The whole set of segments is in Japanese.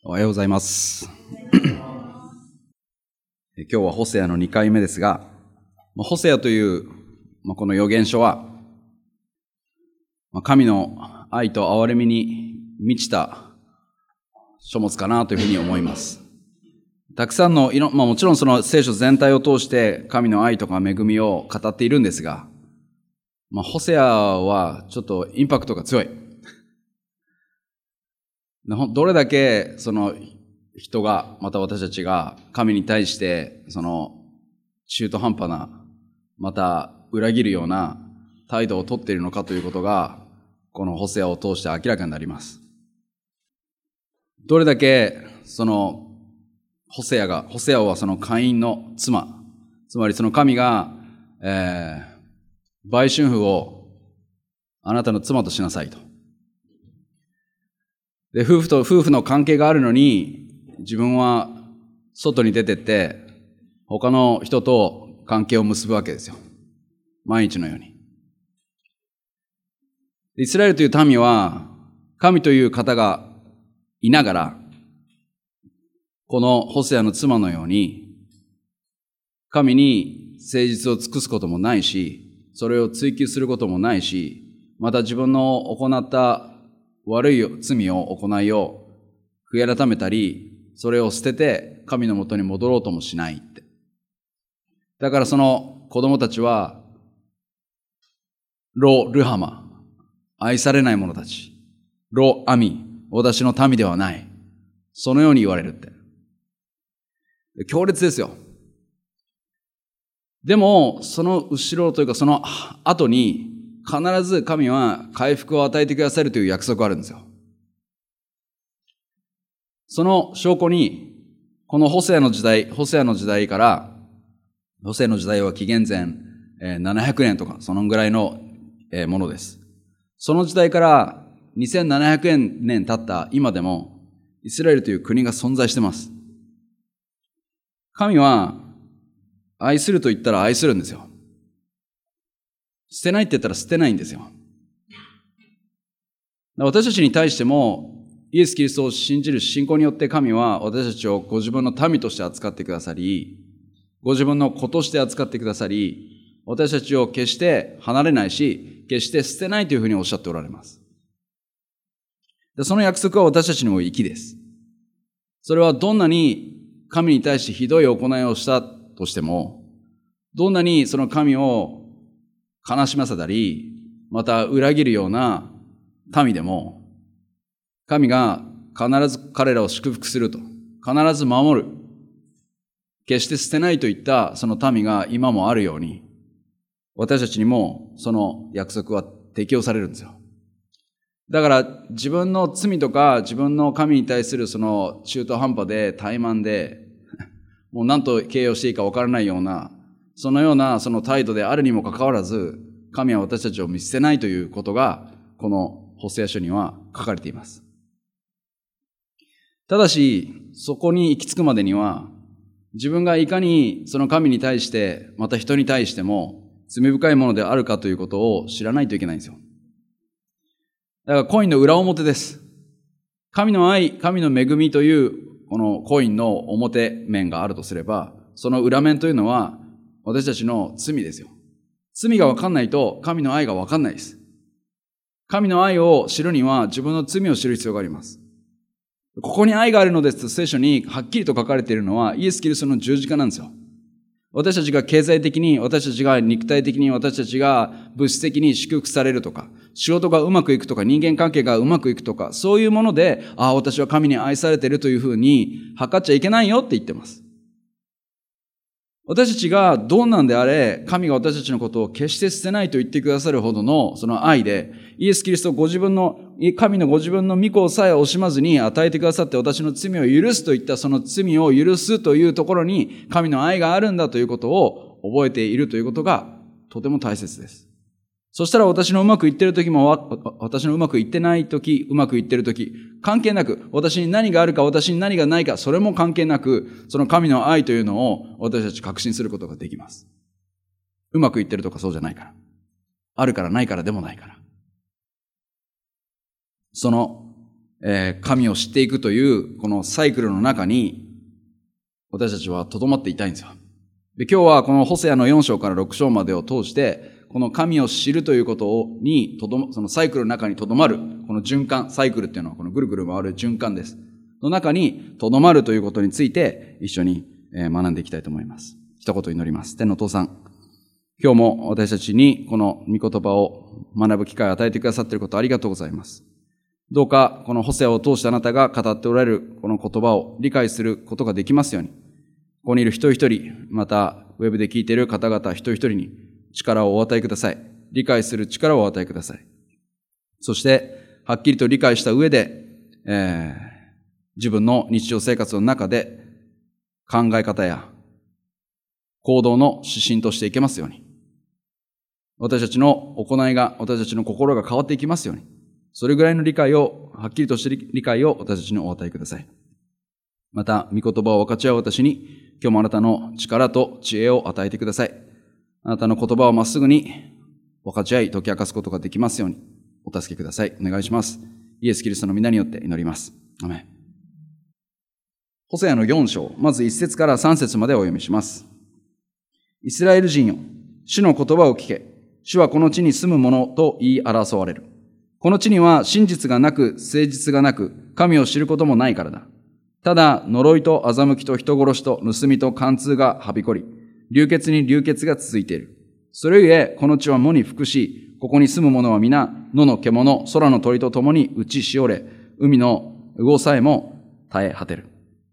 おはようございます。今日はホセアの2回目ですが、ホセアというこの預言書は、神の愛と憐れみに満ちた書物かなというふうに思います。たくさんのもちろんその聖書全体を通して神の愛とか恵みを語っているんですが、ホセアはちょっとインパクトが強い。どれだけその人が、また私たちが神に対してその中途半端な、また裏切るような態度をとっているのかということが、このホセアを通して明らかになります。どれだけそのホセアはそのカインの妻、つまりその神が、売春婦をあなたの妻としなさいと。で、夫婦の関係があるのに、自分は外に出てって、他の人と関係を結ぶわけですよ。毎日のように。イスラエルという民は、神という方がいながら、このホセアの妻のように、神に誠実を尽くすこともないし、それを追求することもないし、また自分の行った悪い罪を行いを悔い改めたり、それを捨てて神のもとに戻ろうともしないって。だからその子供たちは、ロ・ルハマ、愛されない者たち。ロ・アミ、私の民ではない。そのように言われるって。強烈ですよ。でも、その後ろというかその後に、必ず神は回復を与えてくださるという約束があるんですよ。その証拠に、このホセアの時代から、ホセアの時代は紀元前700年とか、そのぐらいのものです。その時代から2700年経った今でも、イスラエルという国が存在しています。神は、愛すると言ったら愛するんですよ。捨てないって言ったら捨てないんですよ。私たちに対しても、イエス・キリストを信じる信仰によって神は私たちをご自分の民として扱ってくださり、ご自分の子として扱ってくださり、私たちを決して離れないし、決して捨てないというふうにおっしゃっておられます。その約束は私たちにも粋です。それはどんなに神に対してひどい行いをしたとしても、どんなにその神を悲しませたり、また裏切るような民でも、神が必ず彼らを祝福すると、必ず守る、決して捨てないといったその民が今もあるように、私たちにもその約束は適用されるんですよ。だから自分の罪とか自分の神に対するその中途半端で怠慢で、もう何と形容していいか分からないような、そのようなその態度であるにもかかわらず、神は私たちを見捨てないということが、このホセア書には書かれています。ただし、そこに行き着くまでには、自分がいかにその神に対して、また人に対しても罪深いものであるかということを知らないといけないんですよ。だからコインの裏表です。神の愛、神の恵みというこのコインの表面があるとすれば、その裏面というのは私たちの罪ですよ。罪が分かんないと神の愛が分かんないです。神の愛を知るには自分の罪を知る必要があります。ここに愛があるのですと聖書にはっきりと書かれているのはイエス・キリストの十字架なんですよ。私たちが経済的に、私たちが肉体的に、私たちが物質的に祝福されるとか、仕事がうまくいくとか、人間関係がうまくいくとか、そういうもので、私は神に愛されているというふうに測っちゃいけないよって言ってます。私たちがどんなんであれ、神が私たちのことを決して捨てないと言ってくださるほどのその愛で、イエス・キリストご自分の、神のご自分の御子さえ惜しまずに与えてくださって私の罪を許すといったその罪を許すというところに神の愛があるんだということを覚えているということがとても大切です。そしたら私のうまくいってる時も、私のうまくいってない時、うまくいってる時、関係なく、私に何があるか、私に何がないか、それも関係なく、その神の愛というのを私たち確信することができます。うまくいってるとかそうじゃないから。あるからないからでもないから。その、 神を知っていくというこのサイクルの中に私たちは留まっていたいんですよ。で、今日はこのホセアの4章から6章までを通してこの神を知るということにそのサイクルの中に留まるこの循環、サイクルっていうのはこのぐるぐる回る循環ですの中に留まるということについて一緒に学んでいきたいと思います。一言祈ります。天のお父さん、今日も私たちにこの御言葉を学ぶ機会を与えてくださっていることありがとうございます。どうかこのホセアを通してあなたが語っておられるこの言葉を理解することができますように、ここにいる一人一人、またウェブで聞いている方々一人一人に力をお与えください。理解する力をお与えください。そしてはっきりと理解した上で、自分の日常生活の中で考え方や行動の指針としていけますように、私たちの行いが、私たちの心が変わっていきますように、それぐらいの理解を、はっきりとした理解を私たちにお与えください。また、御言葉を分かち合う私に、今日もあなたの力と知恵を与えてください。あなたの言葉をまっすぐに分かち合い、解き明かすことができますように、お助けください。お願いします。イエス・キリストの皆によって祈ります。アメン。ホセアの4章、まず1節から3節までお読みします。イスラエル人よ、主の言葉を聞け。主はこの地に住む者と言い争われる。この地には真実がなく、誠実がなく、神を知ることもないからだ。ただ、呪いと欺きと人殺しと盗みと貫通がはびこり、流血に流血が続いている。それゆえ、この地は喪に服し、ここに住む者は皆、野の獣、空の鳥と共に打ちしおれ、海の魚さえも絶え果てる。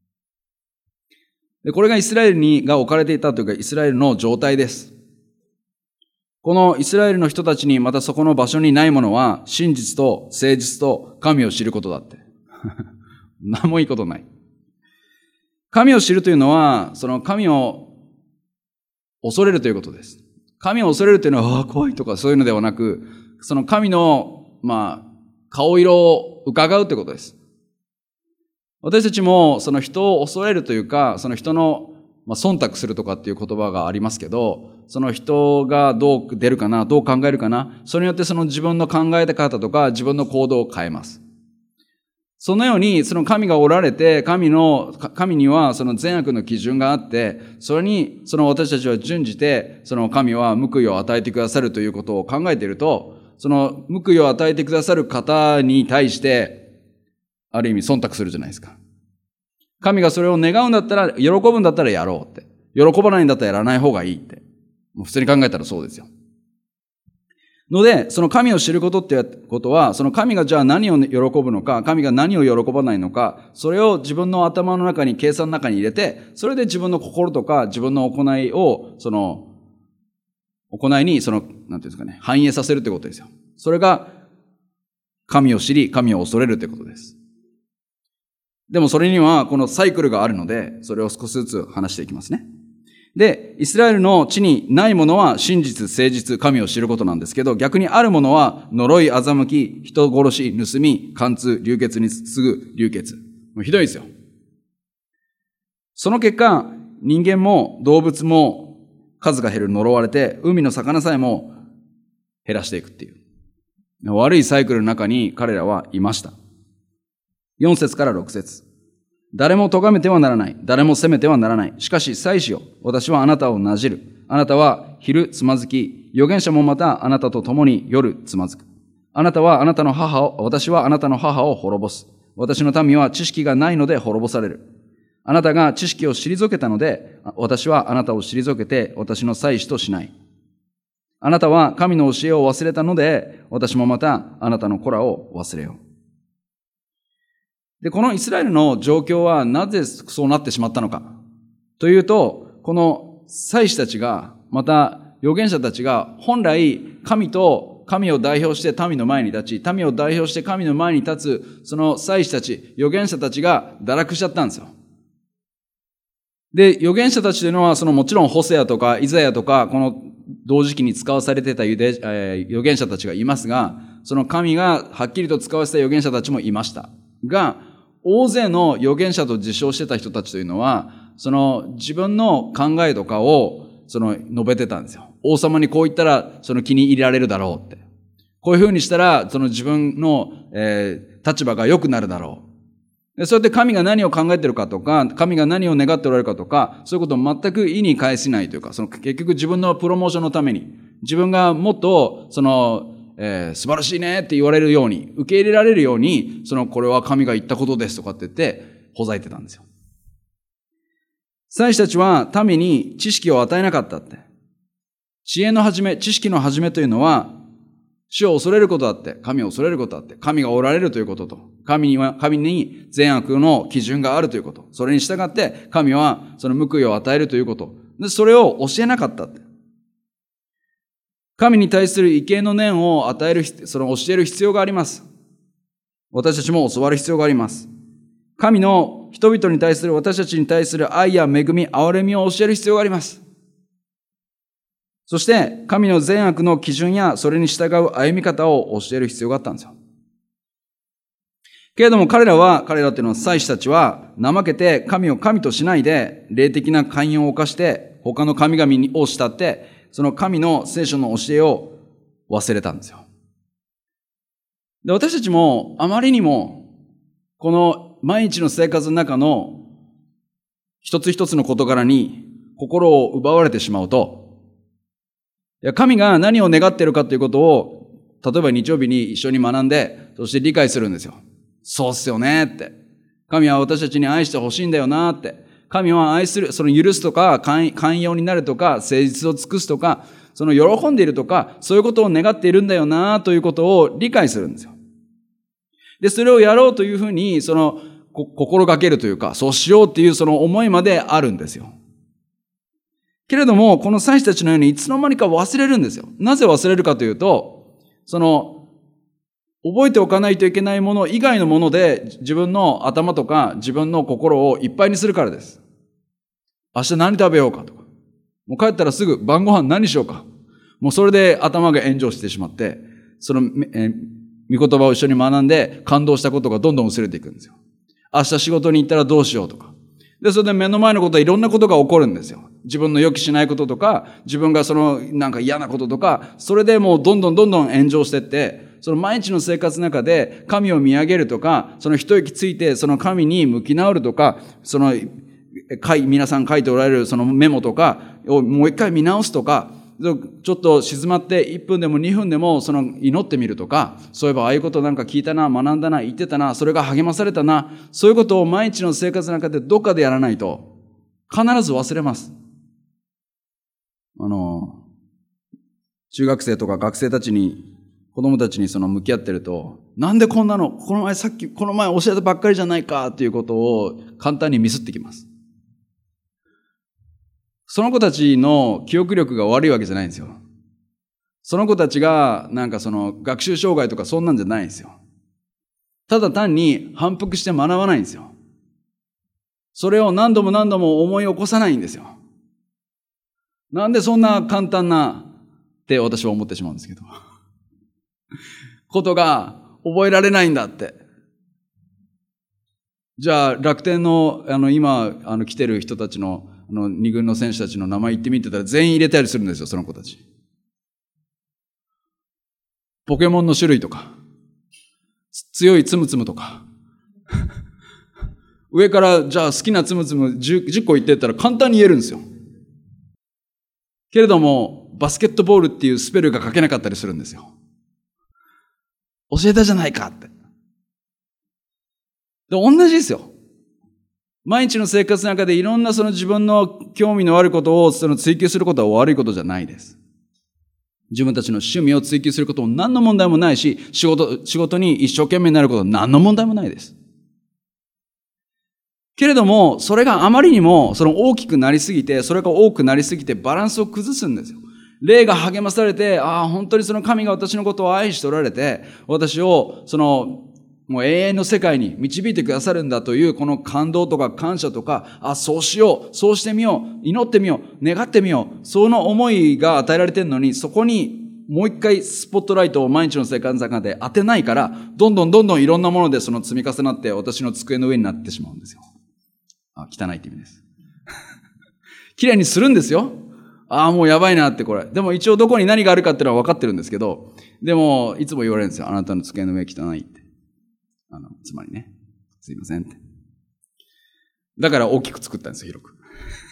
で、これがイスラエルが置かれていたというか、イスラエルの状態です。このイスラエルの人たちにまたそこの場所にないものは、真実と誠実と神を知ることだって。何もいいことない。神を知るというのは、その神を恐れるということです。神を恐れるというのは、怖いとかそういうのではなく、その神の、顔色を伺うということです。私たちもその人を恐れるというか、その人の忖度するとかっていう言葉がありますけど、その人がどう出るかな、どう考えるかな、それによってその自分の考え方とか自分の行動を変えます。そのようにその神がおられて、神にはその善悪の基準があって、それにその私たちは準じて、その神は報いを与えてくださるということを考えていると、その報いを与えてくださる方に対して、ある意味忖度するじゃないですか。神がそれを願うんだったら、喜ぶんだったらやろうって。喜ばないんだったらやらない方がいいって。もう普通に考えたらそうですよ。ので、その神を知ることってことは、その神がじゃあ何を喜ぶのか、神が何を喜ばないのか、それを自分の頭の中に、計算の中に入れて、それで自分の心とか自分の行いを、行いに、なんていうんですかね、反映させるってことですよ。それが、神を知り、神を恐れるってことです。でもそれにはこのサイクルがあるので、それを少しずつ話していきますね。で、イスラエルの地にないものは真実、誠実、神を知ることなんですけど、逆にあるものは呪い、欺き、人殺し、盗み、貫通、流血に次ぐ流血。もうひどいですよ。その結果、人間も動物も数が減る、呪われて、海の魚さえも減らしていくっていう。悪いサイクルの中に彼らはいました。4節から6節。誰も咎めてはならない。誰も責めてはならない。しかし、祭司よ。私はあなたをなじる。あなたは昼つまずき、預言者もまたあなたと共に夜つまずく。私はあなたの母を滅ぼす。私の民は知識がないので滅ぼされる。あなたが知識を退けたので、私はあなたを退けて私の祭司としない。あなたは神の教えを忘れたので、私もまたあなたの子らを忘れよう。で、このイスラエルの状況はなぜそうなってしまったのかというと、この祭司たちが、また預言者たちが本来神を代表して民の前に立ち、民を代表して神の前に立つその祭司たち、預言者たちが堕落しちゃったんですよ。で、預言者たちというのはもちろんホセアとかイザヤとかこの同時期に使わされていた預言者たちがいますが、その神がはっきりと使わせた預言者たちもいましたが、大勢の預言者と自称してた人たちというのは、自分の考えとかを述べてたんですよ。王様にこう言ったら気に入れられるだろうって。こういうふうにしたら自分の、 立場が良くなるだろう。でそうやって神が何を考えているかとか、神が何を願っておられるかとか、そういうことを全く意に介しないというか、結局自分のプロモーションのために、自分がもっと、素晴らしいねって言われるように、受け入れられるように、これは神が言ったことですとかって言って、ほざいてたんですよ。祭司たちは民に知識を与えなかったって。知恵の始め、知識の始めというのは、主を恐れることだって、神を恐れることだって、神がおられるということと、神に善悪の基準があるということ、それに従って神はその報いを与えるということ、でそれを教えなかったって。神に対する畏敬の念を与える、教える必要があります。私たちも教わる必要があります。神の人々に対する、私たちに対する愛や恵み、憐れみを教える必要があります。そして、神の善悪の基準やそれに従う歩み方を教える必要があったんですよ。けれども彼らっていうのは祭司たちは怠けて神を神としないで霊的な寛容を犯して他の神々を慕ってその神の聖書の教えを忘れたんですよ。で、私たちもあまりにもこの毎日の生活の中の一つ一つの事柄に心を奪われてしまうと、神が何を願っているかということを例えば日曜日に一緒に学んでそして理解するんですよ。そうっすよねって。神は私たちに愛してほしいんだよなって。神は愛する、許すとか、寛容になるとか、誠実を尽くすとか、喜んでいるとか、そういうことを願っているんだよなということを理解するんですよ。で、それをやろうというふうに、心がけるというか、そうしようっていう思いまであるんですよ。けれども、この祭司たちのようにいつの間にか忘れるんですよ。なぜ忘れるかというと、覚えておかないといけないもの以外のもので自分の頭とか自分の心をいっぱいにするからです。明日何食べようかとか。もう帰ったらすぐ晩ご飯何しようか。もうそれで頭が炎上してしまって、御言葉を一緒に学んで感動したことがどんどん薄れていくんですよ。明日仕事に行ったらどうしようとか。で、それで目の前のことはいろんなことが起こるんですよ。自分の予期しないこととか、自分がなんか嫌なこととか、それでもうどんどん炎上してって、毎日の生活の中で神を見上げるとか、一息ついて神に向き直るとか、皆さん書いておられるメモとかをもう一回見直すとか、ちょっと静まって1分でも2分でも祈ってみるとか、そういえばああいうことなんか聞いたな、学んだな、言ってたな、それが励まされたな、そういうことを毎日の生活の中でどっかでやらないと必ず忘れます。中学生とか学生たちに子供たちに向き合ってると、なんでこんなの、この前教えたばっかりじゃないかっていうことを簡単にミスってきます。その子たちの記憶力が悪いわけじゃないんですよ。その子たちがなんか学習障害とかそんなんじゃないんですよ。ただ単に反復して学ばないんですよ。それを何度も何度も思い起こさないんですよ。なんでそんな簡単なって私は思ってしまうんですけど。ことが覚えられないんだって。じゃあ楽天の今来てる人たちの二軍の選手たちの名前言ってみてたら全員入れたりするんですよ、その子たち。ポケモンの種類とか、強いつむつむとか。上からじゃあ好きなつむつむ 10個言ってったら簡単に言えるんですよ。けれどもバスケットボールっていうスペルが書けなかったりするんですよ。教えたじゃないかって。で、同じですよ。毎日の生活の中でいろんな自分の興味のあることを追求することは悪いことじゃないです。自分たちの趣味を追求することも何の問題もないし、仕事に一生懸命になることは何の問題もないです。けれども、それがあまりにも大きくなりすぎて、それが多くなりすぎてバランスを崩すんですよ。霊が励まされて、本当に神が私のことを愛しておられて、私をもう永遠の世界に導いてくださるんだというこの感動とか感謝とか、そうしよう、そうしてみよう、祈ってみよう、願ってみよう、その思いが与えられているのに、そこにもう一回スポットライトを毎日の生活の中で当てないから、どんどんいろんなもので積み重なって私の机の上になってしまうんですよ。汚いって意味です。綺麗にするんですよ。もうやばいなってこれ。でも一応どこに何があるかっていうのは分かってるんですけど、でもいつも言われるんですよ。あなたの机の上汚いって。 つまりね、すいませんって。だから大きく作ったんですよ、広く。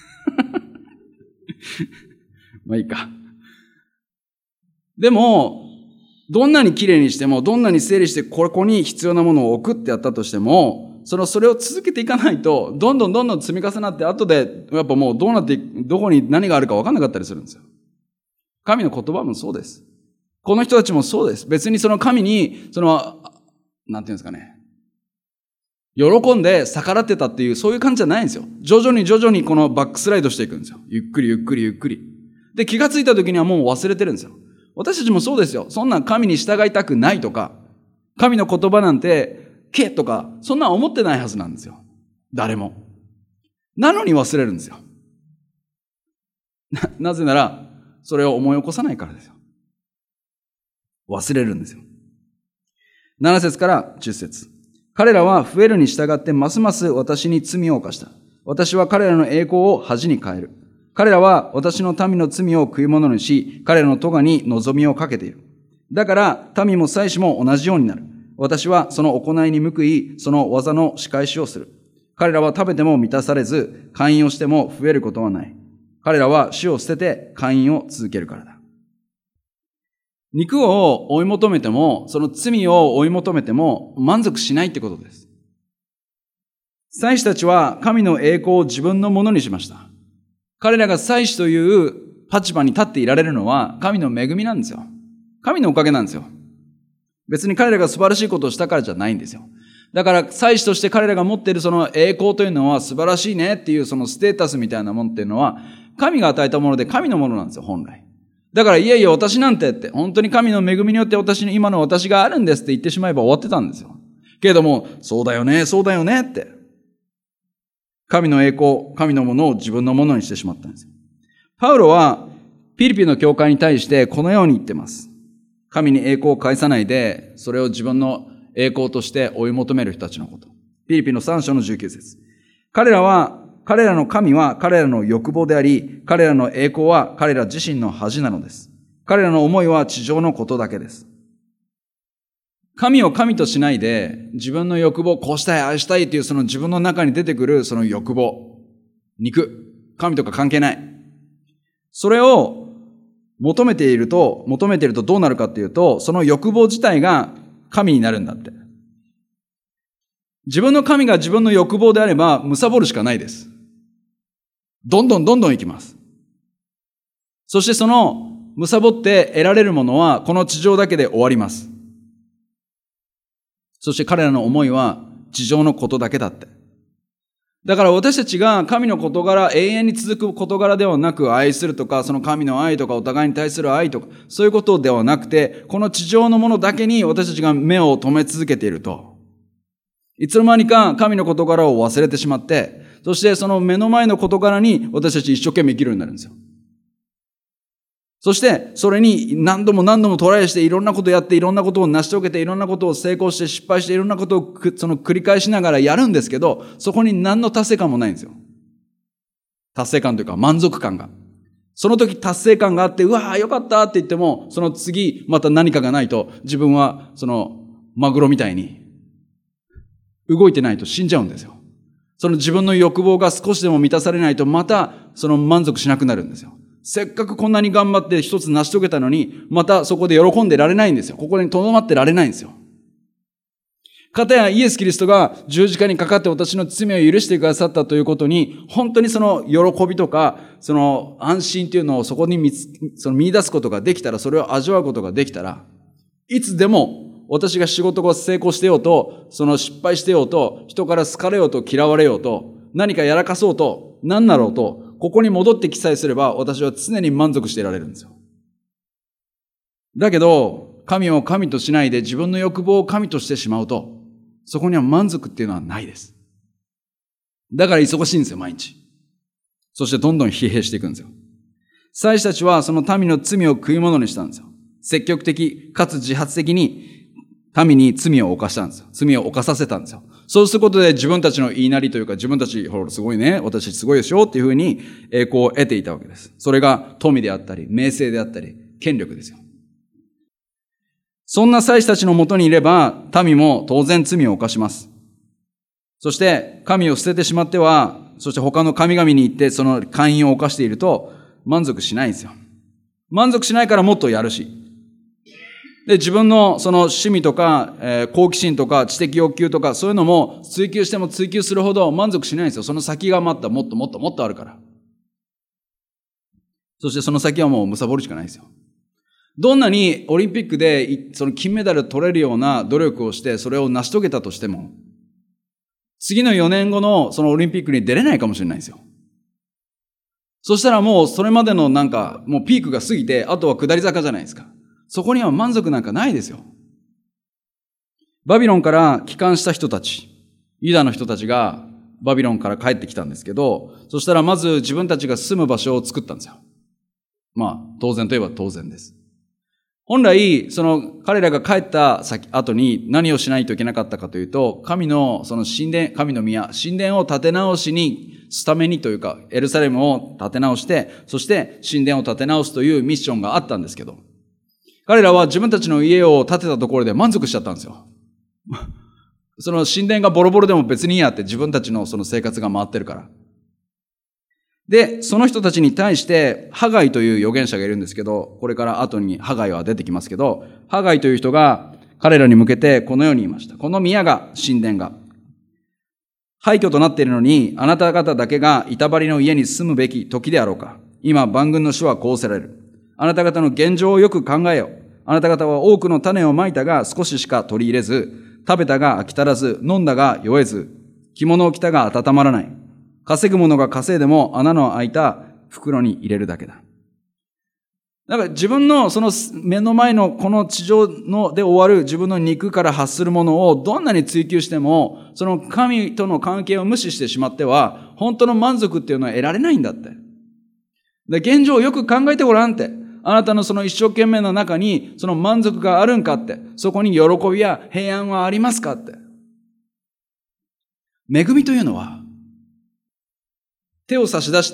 まあいいか。でも、どんなに綺麗にしても、どんなに整理してここに必要なものを置くってやったとしても、それを続けていかないと、どんどん積み重なって、後で、やっぱもうどうなってどこに何があるか分かんなかったりするんですよ。神の言葉もそうです。この人たちもそうです。別にその神に、なんていうんですかね。喜んで逆らってたっていう、そういう感じじゃないんですよ。徐々にこのバックスライドしていくんですよ。ゆっくり。で、気がついた時にはもう忘れてるんですよ。私たちもそうですよ。そんな神に従いたくないとか、神の言葉なんて、とか、そんな思ってないはずなんですよ。誰も。なのに忘れるんですよ。なぜなら、それを思い起こさないからですよ。忘れるんですよ。7節から10節。彼らは増えるに従ってますます私に罪を犯した。私は彼らの栄光を恥に変える。彼らは私の民の罪を食い物にし、彼らの咎に望みをかけている。だから民も祭司も同じようになる。私はその行いに報い、その技の仕返しをする。彼らは食べても満たされず、姦淫をしても増えることはない。彼らは死を捨てて姦淫を続けるからだ。肉を追い求めても、その罪を追い求めても満足しないってことです。祭司たちは神の栄光を自分のものにしました。彼らが祭司という立場に立っていられるのは神の恵みなんですよ。神のおかげなんですよ。別に彼らが素晴らしいことをしたからじゃないんですよ。だから祭司として彼らが持っているその栄光というのは素晴らしいねっていうそのステータスみたいなものっていうのは神が与えたもので神のものなんですよ、本来。だからいやいや私なんてって本当に神の恵みによって今の私があるんですって言ってしまえば終わってたんですよ。けれども、そうだよねって。神の栄光、神のものを自分のものにしてしまったんですよ。パウロはピリピの教会に対してこのように言ってます。神に栄光を返さないで、それを自分の栄光として追い求める人たちのこと。ピリピの3章の19節。彼らの神は彼らの欲望であり、彼らの栄光は彼ら自身の恥なのです。彼らの思いは地上のことだけです。神を神としないで、自分の欲望、こうしたい、ああしたいというその自分の中に出てくるその欲望、肉、神とか関係ない。それを求めているとどうなるかっていうと、その欲望自体が神になるんだって。自分の神が自分の欲望であれば、貪るしかないです。どんどん行きます。そしてその、貪って得られるものは、この地上だけで終わります。そして彼らの思いは、地上のことだけだって。だから私たちが神の事柄、永遠に続く事柄ではなく、愛するとか、その神の愛とか、お互いに対する愛とか、そういうことではなくて、この地上のものだけに私たちが目を留め続けていると、いつの間にか神の事柄を忘れてしまって、そしてその目の前の事柄に私たち一生懸命生きるようになるんですよ。そしてそれに何度もトライしていろんなことやっていろんなことを成し遂げていろんなことを成功して失敗していろんなことを繰り返しながらやるんですけど、そこに何の達成感もないんですよ。達成感というか満足感が。その時達成感があって、うわーよかったって言っても、その次また何かがないと自分はそのマグロみたいに動いてないと死んじゃうんですよ。その自分の欲望が少しでも満たされないとまたその満足しなくなるんですよ。せっかくこんなに頑張って一つ成し遂げたのに、またそこで喜んでられないんですよ。ここに留まってられないんですよ。かたやイエス・キリストが十字架にかかって私の罪を許してくださったということに、本当にその喜びとか、その安心というのをそこに見出すことができたら、それを味わうことができたら、いつでも私が仕事が成功してようと、その失敗してようと、人から好かれようと嫌われようと、何かやらかそうと、何だろうと、ここに戻ってきさえすれば、私は常に満足していられるんですよ。だけど、神を神としないで自分の欲望を神としてしまうと、そこには満足っていうのはないです。だから忙しいんですよ、毎日。そしてどんどん疲弊していくんですよ。祭司たちはその民の罪を食い物にしたんですよ。積極的かつ自発的に民に罪を犯したんですよ。罪を犯させたんですよ。そうすることで自分たちの言いなりというか、自分たち、ほら、すごいね、私たちすごいでしょっていうふうに栄光を得ていたわけです。それが富であったり、名声であったり、権力ですよ。 そんな祭司たちのもとにいれば、民も当然罪を犯します。そして、神を捨ててしまっては、そして他の神々に行ってその姦淫を犯していると満足しないんですよ。満足しないからもっとやるし。で、自分のその趣味とか、好奇心とか知的欲求とかそういうのも追求しても追求するほど満足しないんですよ。その先がまたもっともっともっとあるから。そしてその先はもう貪るしかないですよ。どんなにオリンピックでその金メダル取れるような努力をしてそれを成し遂げたとしても、次の4年後のそのオリンピックに出れないかもしれないんですよ。そしたらもうそれまでのもうピークが過ぎて、あとは下り坂じゃないですか。そこには満足なんかないですよ。バビロンから帰還した人たち、ユダの人たちがバビロンから帰ってきたんですけど、そしたらまず自分たちが住む場所を作ったんですよ。当然といえば当然です。本来、その彼らが帰った後に何をしないといけなかったかというと、神のその神の宮、神殿を建て直しに、すためにというか、エルサレムを建て直して、そして神殿を建て直すというミッションがあったんですけど、彼らは自分たちの家を建てたところで満足しちゃったんですよ。その神殿がボロボロでも別にいいやって自分たちのその生活が回ってるから。で、その人たちに対して、ハガイという預言者がいるんですけど、これから後にハガイは出てきますけど、ハガイという人が彼らに向けてこのように言いました。この宮が、神殿が、廃墟となっているのに、あなた方だけが板張りの家に住むべき時であろうか。今、万軍の主はこうせられる。あなた方の現状をよく考えよう。あなた方は多くの種をまいたが少ししか取り入れず、食べたが飽き足らず、飲んだが酔えず、着物を着たが温まらない。稼ぐものが稼いでも穴の開いた袋に入れるだけだ。だから自分のその目の前のこの地上ので終わる自分の肉から発するものをどんなに追求しても、その神との関係を無視してしまっては、本当の満足っていうのは得られないんだって。で、現状をよく考えてごらんって。あなたのその一生懸命の中にその満足があるんかって。そこに喜びや平安はありますかって。恵みというのは、手を差し出して、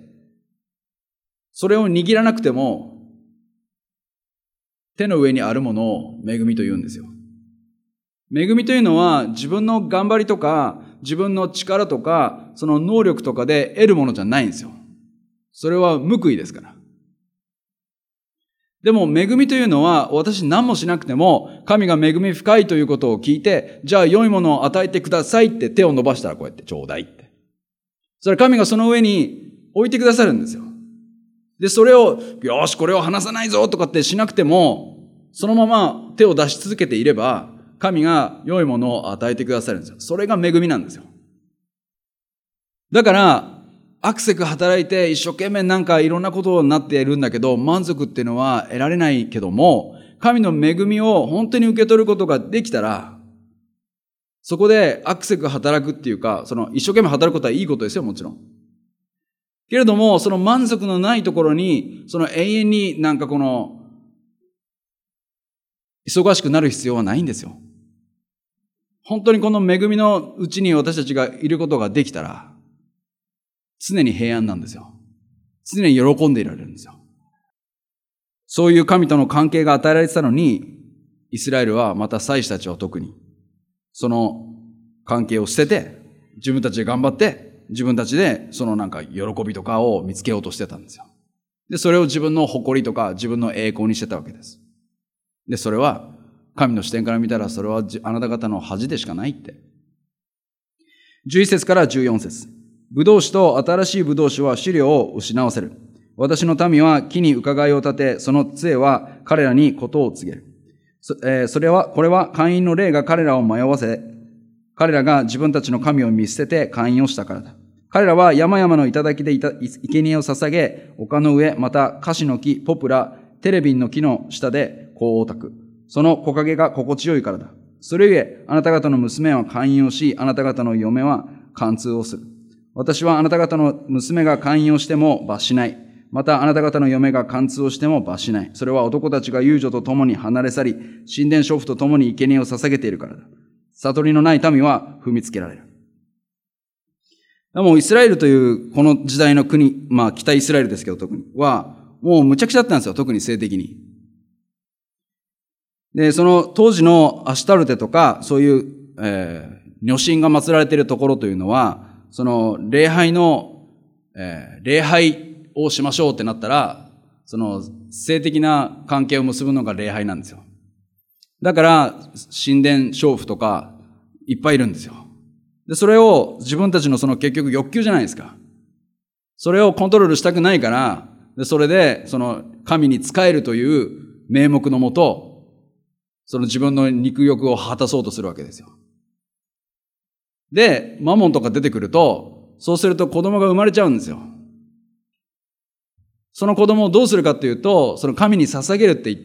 それを握らなくても、手の上にあるものを恵みと言うんですよ。恵みというのは、自分の頑張りとか、自分の力とか、その能力とかで得るものじゃないんですよ。それは報いですから。でも、恵みというのは、私何もしなくても、神が恵み深いということを聞いて、じゃあ良いものを与えてくださいって手を伸ばしたらこうやってちょうだいって。それ神がその上に置いてくださるんですよ。で、それを、よし、これを離さないぞとかってしなくても、そのまま手を出し続けていれば、神が良いものを与えてくださるんですよ。それが恵みなんですよ。だから、アクセク働いて一生懸命いろんなことになっているんだけど、満足っていうのは得られないけども、神の恵みを本当に受け取ることができたら、そこでアクセク働くっていうか、その一生懸命働くことはいいことですよ、もちろん。けれども、その満足のないところに、その永遠に忙しくなる必要はないんですよ。本当にこの恵みのうちに私たちがいることができたら、常に平安なんですよ。常に喜んでいられるんですよ。そういう神との関係が与えられてたのに、イスラエルはまた祭司たちは特に、その関係を捨てて、自分たちで頑張って、自分たちでその喜びとかを見つけようとしてたんですよ。で、それを自分の誇りとか自分の栄光にしてたわけです。で、それは神の視点から見たらそれはあなた方の恥でしかないって。11節から14節。ブドウ酒と新しいブドウ酒は資料を失わせる。私の民は木に伺いを立て、その杖は彼らにことを告げる。これは姦淫の霊が彼らを迷わせ、彼らが自分たちの神を見捨てて姦淫をしたからだ。彼らは山々の頂で生贄を捧げ、丘の上、また樫の木、ポプラ、テレビンの木の下で香を焚く。その木陰が心地よいからだ。それゆえ、あなた方の娘は姦淫をし、あなた方の嫁は貫通をする。私はあなた方の娘が姦淫をしても罰しない。またあなた方の嫁が貫通をしても罰しない。それは男たちが遊女と共に離れ去り、神殿娼婦と共に生贄を捧げているからだ。悟りのない民は踏みつけられる。もうイスラエルというこの時代の国、北イスラエルですけど特には、もうむちゃくちゃだったんですよ、特に性的に。 で、その当時のアシュタルテとか、そういう、女神が祀られているところというのは、その礼拝をしましょうってなったら、その性的な関係を結ぶのが礼拝なんですよ。だから、神殿娼婦とかいっぱいいるんですよ。で、それを自分たちのその結局欲求じゃないですか。それをコントロールしたくないから、でそれでその神に仕えるという名目のもと、その自分の肉欲を果たそうとするわけですよ。で、マモンとか出てくると、そうすると子供が生まれちゃうんですよ。その子供をどうするかっていうと、その神に捧げるって言って、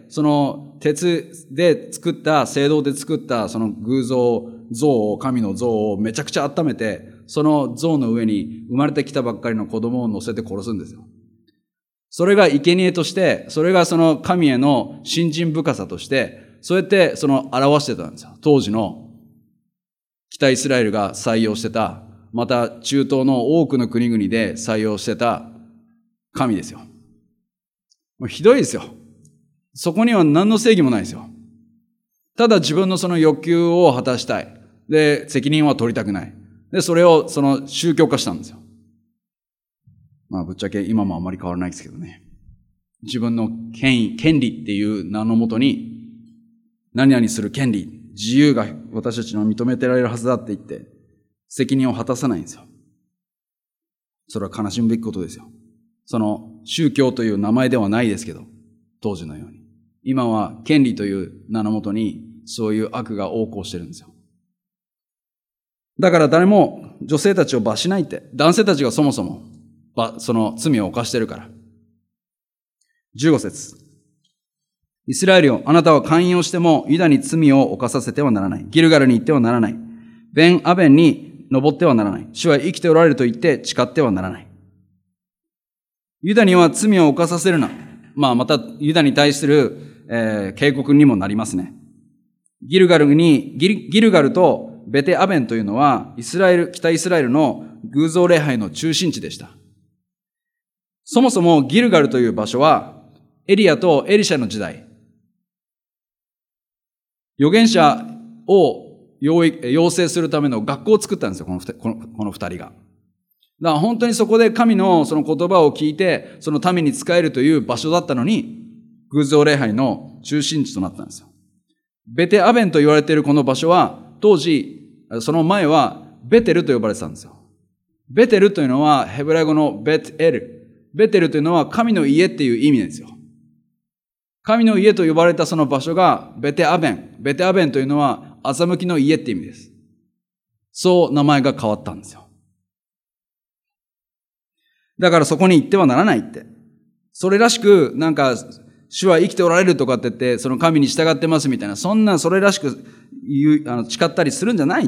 その鉄で作った、青銅で作ったその像を、神の像をめちゃくちゃ温めて、その像の上に生まれてきたばっかりの子供を乗せて殺すんですよ。それが生贄として、それがその神への信心深さとして、そうやってその表してたんですよ。当時の北イスラエルが採用してた、また中東の多くの国々で採用してた神ですよ。もうひどいですよ。そこには何の正義もないですよ。ただ自分のその欲求を果たしたい。で、責任は取りたくない。で、それをその宗教化したんですよ。まあぶっちゃけ今もあまり変わらないですけどね。自分の権利っていう名のもとに、何々する権利、自由が私たちの認めてられるはずだって言って、責任を果たさないんですよ。それは悲しむべきことですよ。その宗教という名前ではないですけど、当時のように。今は権利という名のもとに、そういう悪が横行してるんですよ。だから誰も女性たちを罰しないって、男性たちがそもそもその罪を犯してるから。15節。イスラエルよ、あなたは勧誘をしてもユダに罪を犯させてはならない。ギルガルに行ってはならない。ベンアベンに登ってはならない。主は生きておられると言って誓ってはならない。ユダには罪を犯させるな。またユダに対する、警告にもなりますね。ギルガルとベテアベンというのは北イスラエルの偶像礼拝の中心地でした。そもそもギルガルという場所はエリアとエリシャの時代、預言者を養成するための学校を作ったんですよ、この二人が。だから本当にそこで神のその言葉を聞いて、その民に仕えるという場所だったのに、偶像礼拝の中心地となったんですよ。ベテアベンと言われているこの場所は、当時、その前はベテルと呼ばれてたんですよ。ベテルというのはヘブライ語のベテエル。ベテルというのは神の家っていう意味ですよ。神の家と呼ばれたその場所がベテアベン。ベテアベンというのは欺きの家って意味です。そう名前が変わったんですよ。だからそこに行ってはならないって。それらしく、主は生きておられるとかって言って、その神に従ってますみたいな、それらしく誓ったりするんじゃないって。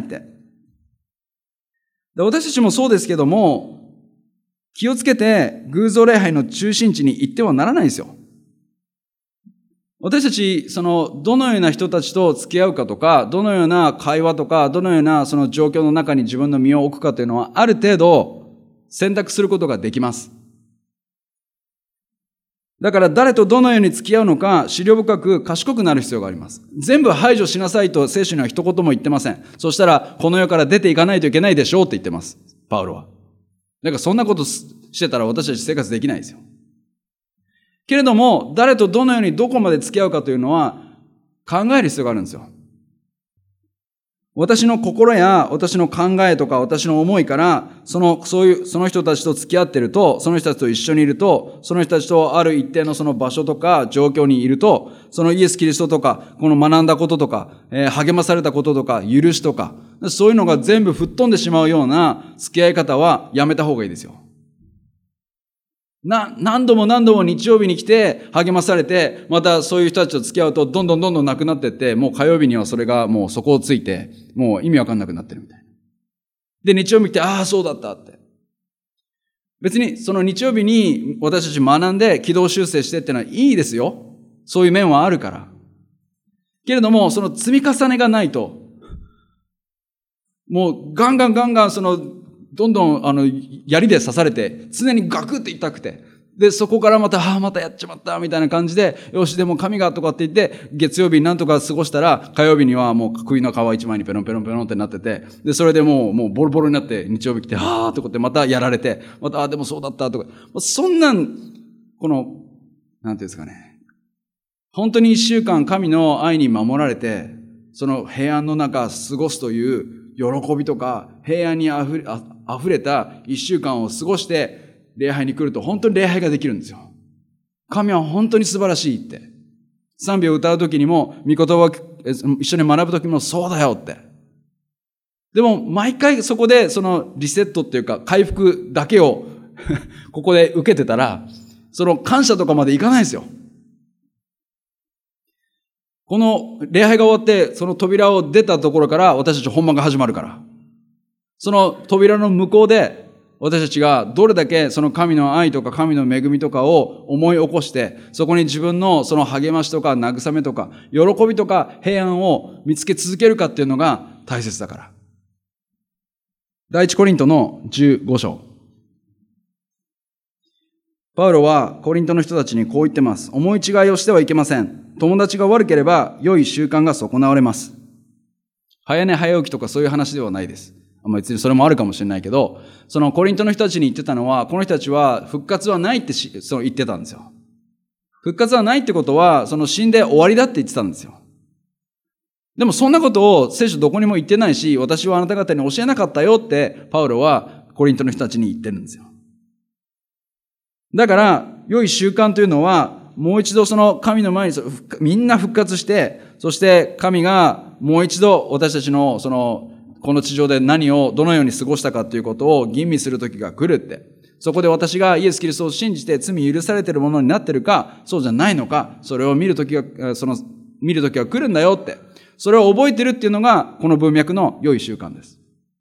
で、私たちもそうですけども、気をつけて偶像礼拝の中心地に行ってはならないんですよ。私たち、どのような人たちと付き合うかとか、どのような会話とか、どのようなその状況の中に自分の身を置くかというのは、ある程度選択することができます。だから誰とどのように付き合うのか、思慮深く賢くなる必要があります。全部排除しなさいと聖書には一言も言ってません。そしたら、この世から出ていかないといけないでしょうって言ってます。パウロは。だからそんなことしてたら私たち生活できないですよ。けれども、誰とどのようにどこまで付き合うかというのは考える必要があるんですよ。私の心や私の考えとか私の思いから、その人たちと付き合っていると、その人たちと一緒にいると、その人たちとある一定のその場所とか状況にいると、そのイエス・キリストとか、この学んだこととか、励まされたこととか、許しとか、そういうのが全部吹っ飛んでしまうような付き合い方はやめた方がいいですよ。何度も日曜日に来て励まされて、またそういう人たちと付き合うとどんどんなくなっていって、もう火曜日にはそれがもう底をついて、もう意味わかんなくなってるみたいな。で、日曜日来て、そうだったって。別にその日曜日に私たち学んで軌道修正してってのはいいですよ。そういう面はあるから。けれども、その積み重ねがないと、もうガンガンどんどん槍で刺されて、常にガクって痛くて、 で、そこからまたやっちまった、みたいな感じで、よし、でも神がとかって言って、月曜日になんとか過ごしたら、火曜日にはもう首の皮一枚にペロンペロンペロンってなってて、で、それでもうボロボロになって、日曜日来て、とかってまたやられて、また、でもそうだった、とか。そんなん、この、なんていうんですかね。本当に一週間神の愛に守られて、その平安の中過ごすという喜びとか、平安に溢れた一週間を過ごして、礼拝に来ると本当に礼拝ができるんですよ。神は本当に素晴らしいって。賛美を歌うときにも、御言葉を一緒に学ぶときもそうだよって。でも毎回そこでそのリセットっていうか回復だけをここで受けてたら、その感謝とかまでいかないですよ。この礼拝が終わって、その扉を出たところから私たち本番が始まるから。その扉の向こうで、私たちがどれだけその神の愛とか神の恵みとかを思い起こして、そこに自分のその励ましとか慰めとか、喜びとか平安を見つけ続けるかっていうのが大切だから。第一コリントの15章。パウロはコリントの人たちにこう言ってます。思い違いをしてはいけません。友達が悪ければ良い習慣が損なわれます。早寝早起きとかそういう話ではないです。別にそれもあるかもしれないけど、そのコリントの人たちに言ってたのは、この人たちは復活はないって言ってたんですよ。復活はないってことは、その死んで終わりだって言ってたんですよ。でもそんなことを聖書どこにも言ってないし、私はあなた方に教えなかったよってパウロはコリントの人たちに言ってるんですよ。だから、良い習慣というのは、もう一度その神の前にみんな復活して、そして神がもう一度私たちのこの地上でどのように過ごしたかということを吟味する時が来るって。そこで私がイエス・キリストを信じて罪許されているものになっているか、そうじゃないのか、それを見る時が来るんだよって。それを覚えてるっていうのが、この文脈の良い習慣です。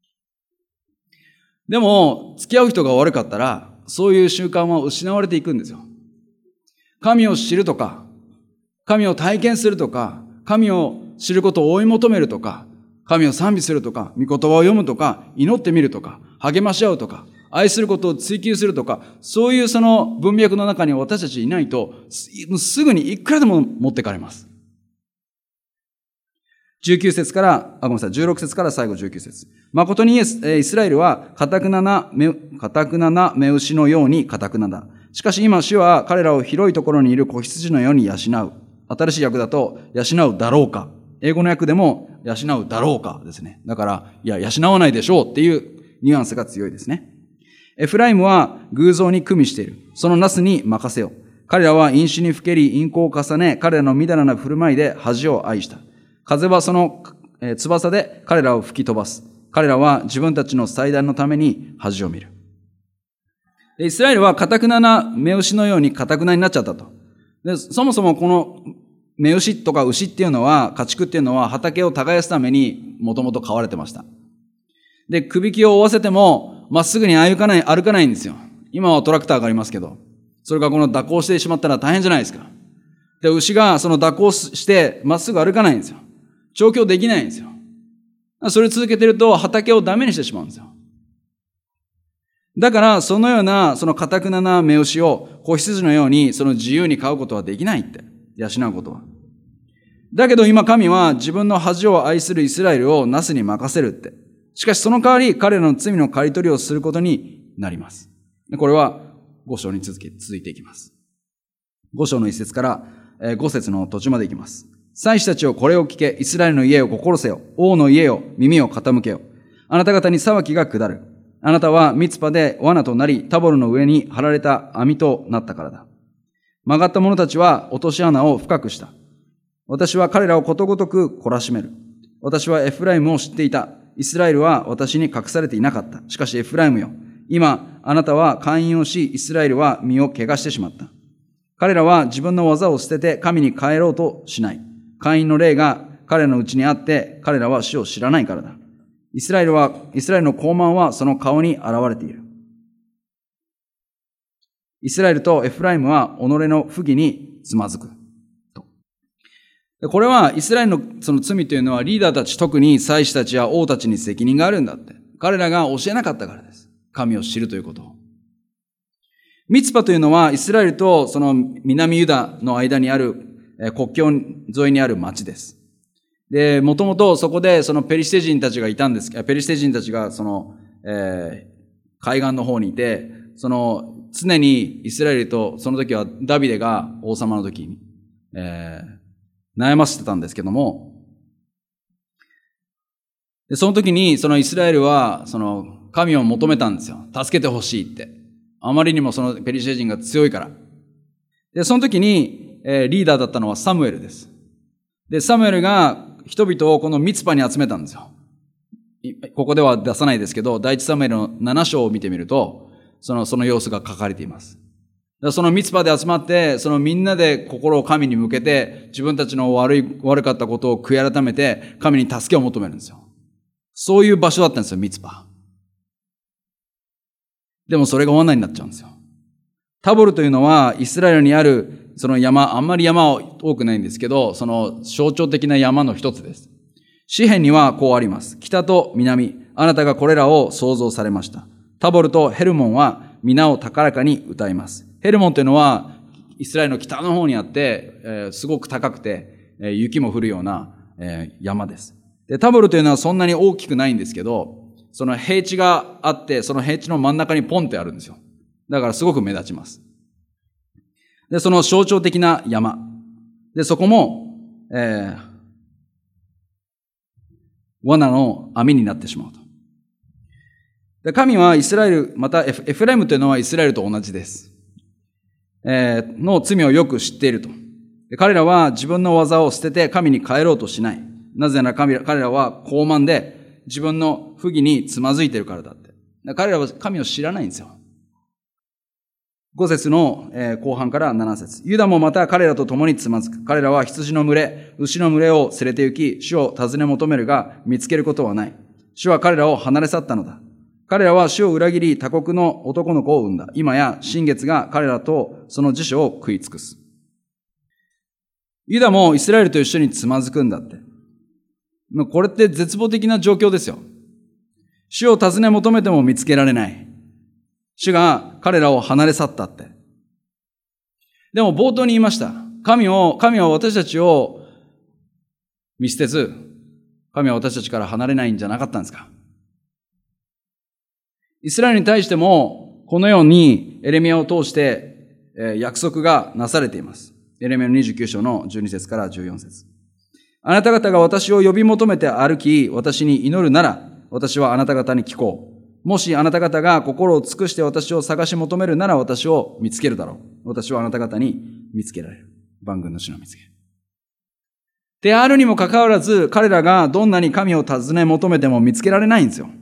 でも、付き合う人が悪かったら、そういう習慣は失われていくんですよ。神を知るとか、神を体験するとか、神を知ることを追い求めるとか、神を賛美するとか、御言葉を読むとか、祈ってみるとか、励まし合うとか、愛することを追求するとか、そういうその文脈の中に私たちいないと、すぐにいくらでも持ってかれます。16節から最後19節。誠にイスラエルは、堅くなな目牛のように堅くなだ。しかし今主は彼らを広いところにいる子羊のように養う。新しい訳だと、養うだろうか。英語の訳でも、養うだろうかですね。だから、養わないでしょうっていうニュアンスが強いですね。エフライムは偶像に組みしている。そのナスに任せよ。彼らは飲酒にふけり、淫行を重ね、彼らのみだらな振る舞いで恥を愛した。風はその翼で彼らを吹き飛ばす。彼らは自分たちの祭壇のために恥を見る。イスラエルは堅くなな目牛のように堅くなになっちゃったと。で、そもそもこの目牛とか牛っていうのは、家畜っていうのは畑を耕すためにもともと飼われてました。で、首木を追わせてもまっすぐに歩かないんですよ。今はトラクターがありますけど、それがこの蛇行してしまったら大変じゃないですか。で、牛がその蛇行してまっすぐ歩かないんですよ。調教できないんですよ。それ続けてると畑をダメにしてしまうんですよ。だから、そのような、その堅くなな目牛を子羊のように、その自由に飼うことはできないって。養うことは。だけど今神は自分の恥を愛するイスラエルをナスに任せるって。しかしその代わり彼らの罪の刈り取りをすることになります。これは5章に続いていきます。5章の1節から5節の途中までいきます。祭司たちをこれを聞け、イスラエルの家を心せよ。王の家を耳を傾けよ。あなた方に裁きが下る。あなたはミツパで罠となり、タボルの上に張られた網となったからだ。曲がった者たちは落とし穴を深くした。私は彼らをことごとく懲らしめる。私はエフライムを知っていた。イスラエルは私に隠されていなかった。しかしエフライムよ。今、あなたは姦淫をし、イスラエルは身を汚してしまった。彼らは自分の技を捨てて神に帰ろうとしない。姦淫の霊が彼らのうちにあって、彼らは死を知らないからだ。イスラエルの傲慢はその顔に現れている。イスラエルとエフライムは己の不義につまずく。これはイスラエルのその罪というのはリーダーたち、特に祭司たちや王たちに責任があるんだって。彼らが教えなかったからです。神を知るということを。 ミツパというのはイスラエルとその南ユダの間にある国境沿いにある町です。で、もともとそこでそのペリシテ人たちがいたんです。ペリシテ人たちがその、海岸の方にいて、その常にイスラエルとその時はダビデが王様の時に、悩ませてたんですけども、でその時にそのイスラエルはその神を求めたんですよ。助けてほしいって。あまりにもそのペリシテ人が強いから。で、その時に、リーダーだったのはサムエルです。で、サムエルが人々をこのミツパに集めたんですよ。ここでは出さないですけど、第一サムエルの7章を見てみると、その様子が書かれています。そのミツパで集まって、そのみんなで心を神に向けて、自分たちの悪かったことを悔い改めて、神に助けを求めるんですよ。そういう場所だったんですよ、ミツパ。でもそれが罠になっちゃうんですよ。タボルというのはイスラエルにあるその山、あんまり山は多くないんですけど、その象徴的な山の一つです。詩編にはこうあります。北と南、あなたがこれらを創造されました。タボルとヘルモンは皆を高らかに歌います。ヘルモンというのはイスラエルの北の方にあって、すごく高くて、雪も降るような、山です。で、タボルというのはそんなに大きくないんですけど、その平地があって、その平地の真ん中にポンってあるんですよ。だからすごく目立ちます。で、その象徴的な山。で、そこも、罠の網になってしまうと。で、神はイスラエル、またエフライムというのはイスラエルと同じです。の罪をよく知っていると。で、彼らは自分の技を捨てて神に帰ろうとしない。なぜなら彼らは傲慢で、自分の不義につまずいているからだって。彼らは神を知らないんですよ。5節の後半から7節。ユダもまた彼らと共につまずく。彼らは羊の群れ、牛の群れを連れて行き、主を尋ね求めるが見つけることはない。主は彼らを離れ去ったのだ。彼らは主を裏切り他国の男の子を産んだ。今や新月が彼らとその辞書を食い尽くす。ユダもイスラエルと一緒につまずくんだって。これって絶望的な状況ですよ。主を尋ね求めても見つけられない。主が彼らを離れ去ったって。でも冒頭に言いました。神は私たちを見捨てず、神は私たちから離れないんじゃなかったんですか。イスラエルに対しても、このようにエレミヤを通して約束がなされています。エレミヤの29章の12節から14節。あなた方が私を呼び求めて歩き、私に祈るなら、私はあなた方に聞こう。もしあなた方が心を尽くして私を探し求めるなら、私を見つけるだろう。私はあなた方に見つけられる。万軍の主の見つけ。であるにもかかわらず、彼らがどんなに神を尋ね求めても見つけられないんですよ。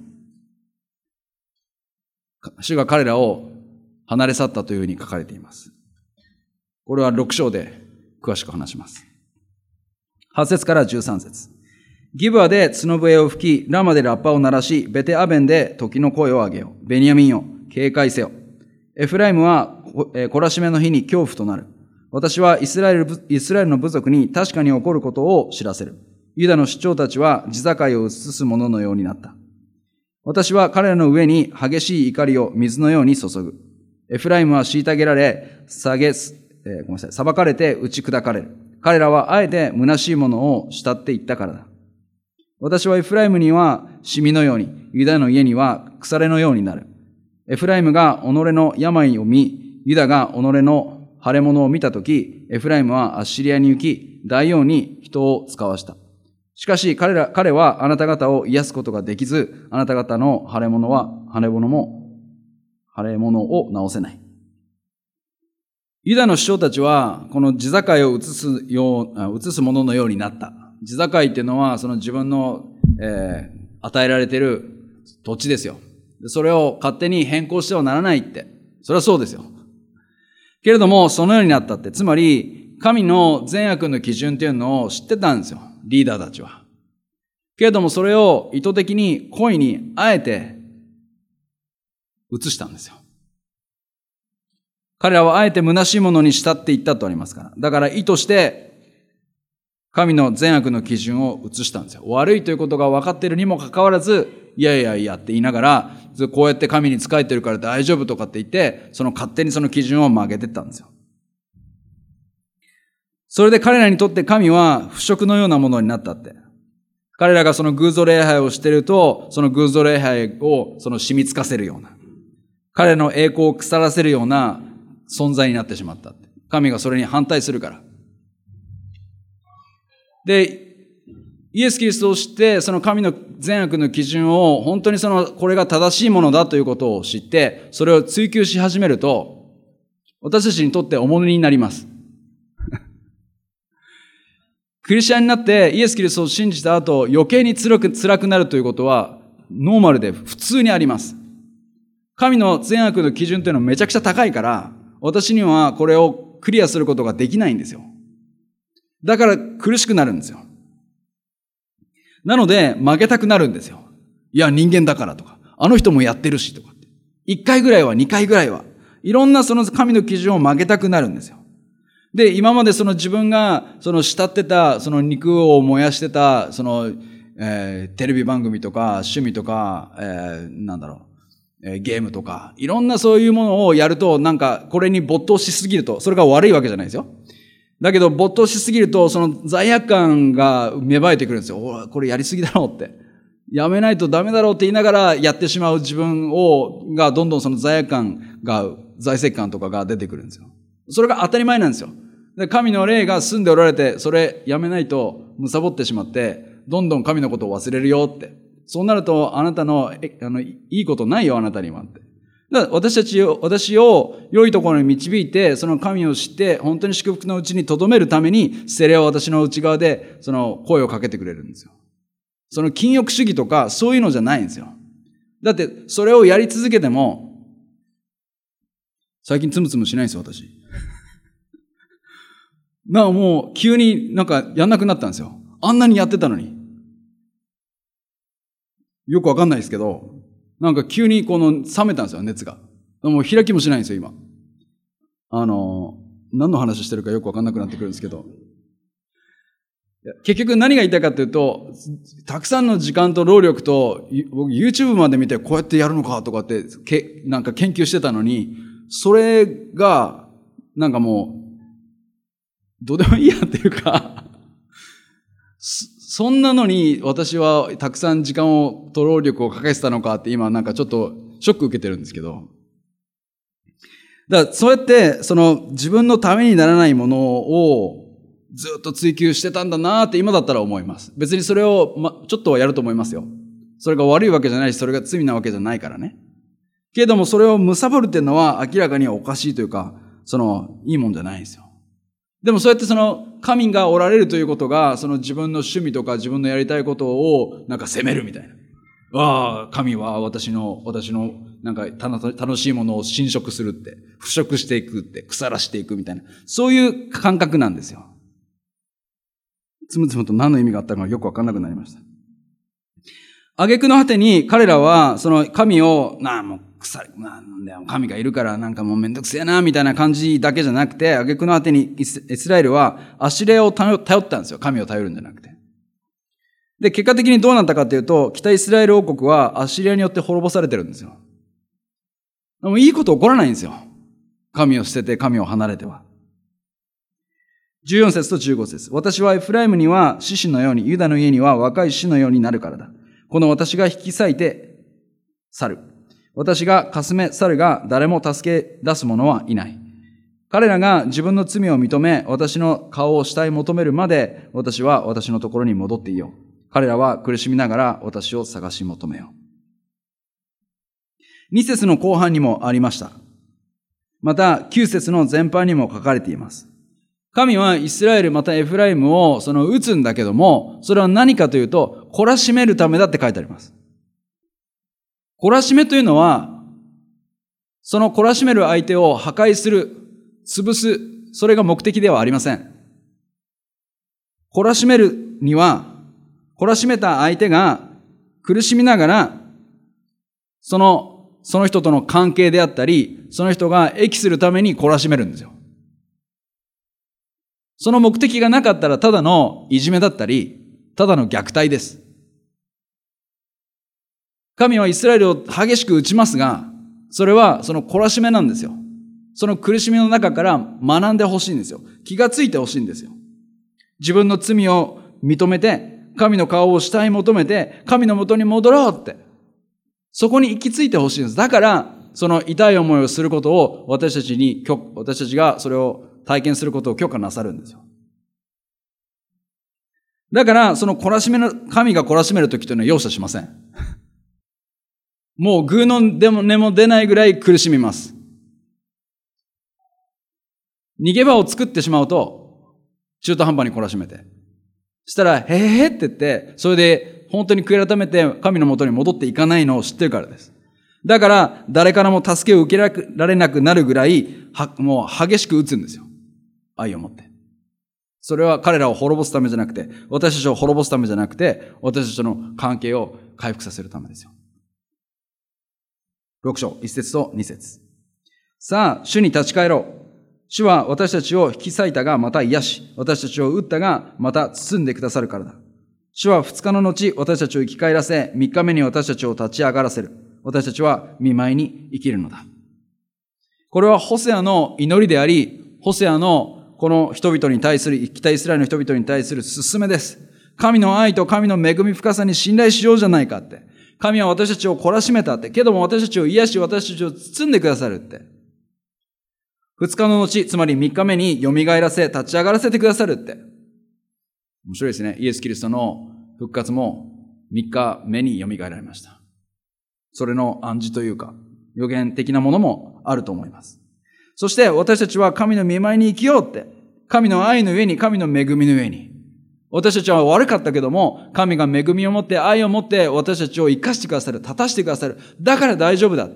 主が彼らを離れ去ったというふうに書かれています。これは6章で詳しく話します。8節から13節。ギブアで角笛を吹き、ラマでラッパを鳴らし、ベテアベンで時の声を上げよう。ベニヤミンよ、警戒せよ。エフライムは懲らしめの日に恐怖となる。私はイスラエルの部族に確かに起こることを知らせる。ユダの首長たちは地境を映すもののようになった。私は彼らの上に激しい怒りを水のように注ぐ。エフライムは虐げられ、裁かれて打ち砕かれる。彼らはあえて虚しいものを慕っていったからだ。私はエフライムにはシミのように、ユダの家には腐れのようになる。エフライムが己の病を見、ユダが己の腫れ物を見たとき、エフライムはアッシリアに行き、大王に人を使わした。しかし彼はあなた方を癒すことができず、あなた方の腫れ物を治せない。ユダの首長たちは、この地境を移すもののようになった。地境っていうのは、その自分の、与えられている土地ですよ。それを勝手に変更してはならないって。それはそうですよ。けれども、そのようになったって。つまり、神の善悪の基準っていうのを知ってたんですよ。リーダーたちは。けれども、それを意図的に故意にあえて移したんですよ。彼らはあえて虚しいものに慕っていったとありますから。だから意図して、神の善悪の基準を移したんですよ。悪いということが分かっているにもかかわらず、 いやいやいやって言いながら、こうやって神に仕えてるから大丈夫とかって言って、勝手にその基準を曲げてったんですよ。それで彼らにとって神は腐食のようなものになったって。彼らがその偶像礼拝をしていると、その偶像礼拝を染みつかせるような、彼らの栄光を腐らせるような存在になってしまったって。神がそれに反対するから。で、イエス・キリストを知って、その神の善悪の基準を、本当にこれが正しいものだということを知って、それを追求し始めると、私たちにとって重荷になります。クリスチャンになってイエス・キリストを信じた後、余計に辛くなるということは、ノーマルで普通にあります。神の善悪の基準というのはめちゃくちゃ高いから、私にはこれをクリアすることができないんですよ。だから苦しくなるんですよ。なので負けたくなるんですよ。いや人間だからとか、あの人もやってるしとかって。1回ぐらいは2回ぐらいは。いろんな神の基準を曲げたくなるんですよ。で、今まで自分が慕ってた、肉を燃やしてた、テレビ番組とか趣味とか、ゲームとか、いろんなそういうものをやると、これに没頭しすぎると、それが悪いわけじゃないですよ。だけど、没頭しすぎると、罪悪感が芽生えてくるんですよ。これやりすぎだろうって。やめないとダメだろうって言いながらやってしまう自分がどんどん罪悪感が、罪責感とかが出てくるんですよ。それが当たり前なんですよ。で、神の霊が住んでおられて、それやめないと貪ってしまって、どんどん神のことを忘れるよって。そうなると、あなたの、いいことないよ、あなたにはって。だから私を良いところに導いて、その神を知って、本当に祝福のうちに留めるために、聖霊は私の内側で、声をかけてくれるんですよ。禁欲主義とか、そういうのじゃないんですよ。だって、それをやり続けても、最近つむつむしないんですよ、私。もう、急にやんなくなったんですよ。あんなにやってたのに。よくわかんないですけど、急に冷めたんですよ、熱が。もう開きもしないんですよ、今。何の話してるかよくわかんなくなってくるんですけど。結局何が言いたいかというと、たくさんの時間と労力と、僕 YouTube まで見てこうやってやるのかとかって、研究してたのに、それが、もう、どうでもいいやっていうか、そんなのに私はたくさん時間と労力をかけてたのかって今ちょっとショック受けてるんですけど。だからそうやって自分のためにならないものをずっと追求してたんだなって今だったら思います。別にそれをちょっとはやると思いますよ。それが悪いわけじゃないし、それが罪なわけじゃないからね。けれどもそれを貪るっていうのは明らかにおかしいというか、いいもんじゃないんですよ。でもそうやって神がおられるということが、自分の趣味とか自分のやりたいことを責めるみたいな。ああ、神は私の楽しいものを侵食するって、腐食していくって、腐らしていくみたいな。そういう感覚なんですよ。つむつむと何の意味があったのかよくわかんなくなりました。挙句の果てに彼らは、神を、もうなんだよ、神がいるからもうめんどくせえな、みたいな感じだけじゃなくて、挙句の果てにイスラエルはアシレを頼ったんですよ。神を頼るんじゃなくて。で、結果的にどうなったかというと、北イスラエル王国はアシリアによって滅ぼされてるんですよ。でもいいこと起こらないんですよ。神を捨てて神を離れては。14節と15節。私はエフライムには獅子のように、ユダの家には若い獅のようになるからだ。この私が引き裂いて去る。私がかすめ去るが誰も助け出す者はいない。彼らが自分の罪を認め、私の顔を慕い求めるまで、私は私のところに戻っていよう。彼らは苦しみながら私を探し求めよう。2節の後半にもありました。また9節の前半にも書かれています。神はイスラエルまたエフライムを撃つんだけども、それは何かというと、懲らしめるためだって書いてあります。懲らしめというのは、その懲らしめる相手を破壊する、潰す、それが目的ではありません。懲らしめるには、懲らしめた相手が苦しみながら、その人との関係であったり、その人が益するために懲らしめるんですよ。その目的がなかったらただのいじめだったり、ただの虐待です。 神はイスラエルを激しく打ちますが、それはその懲らしめなんですよ。その苦しみの中から学んでほしいんですよ。気がついてほしいんですよ。自分の罪を認めて、神の顔を慕い求めて、神のもとに戻ろうって。そこに行き着いてほしいんです。だから、その痛い思いをすることを私たちがそれを体験することを許可なさるんですよ。だから、その神が懲らしめるときというのは容赦しません。もうグーの根も出ないぐらい苦しみます。逃げ場を作ってしまうと、中途半端に懲らしめて。そしたら、へへへって言って、それで本当に悔い改めて神のもとに戻っていかないのを知ってるからです。だから、誰からも助けを受けられなくなるぐらい、もう激しく打つんですよ。愛を持って。それは彼らを滅ぼすためじゃなくて、私たちを滅ぼすためじゃなくて、私たちの関係を回復させるためですよ。6章、1節と2節。さあ、主に立ち返ろう。主は私たちを引き裂いたがまた癒し、私たちを打ったがまた包んでくださるからだ。主は2日の後、私たちを生き返らせ、3日目に私たちを立ち上がらせる。私たちは見舞いに生きるのだ。これはホセアの祈りであり、ホセアのこの人々に対する、北イスラエルの人々に対する勧めです。神の愛と神の恵み深さに信頼しようじゃないかって。神は私たちを懲らしめたって。けども私たちを癒し、私たちを包んでくださるって。2日の後、つまり3日目に蘇らせ、立ち上がらせてくださるって。面白いですね。イエス・キリストの復活も3日目に蘇られました。それの暗示というか、予言的なものもあると思います。そして私たちは神の御前に生きようって。神の愛の上に、神の恵みの上に。私たちは悪かったけども、神が恵みを持って、愛を持って私たちを生かしてくださる、立たしてくださる。だから大丈夫だって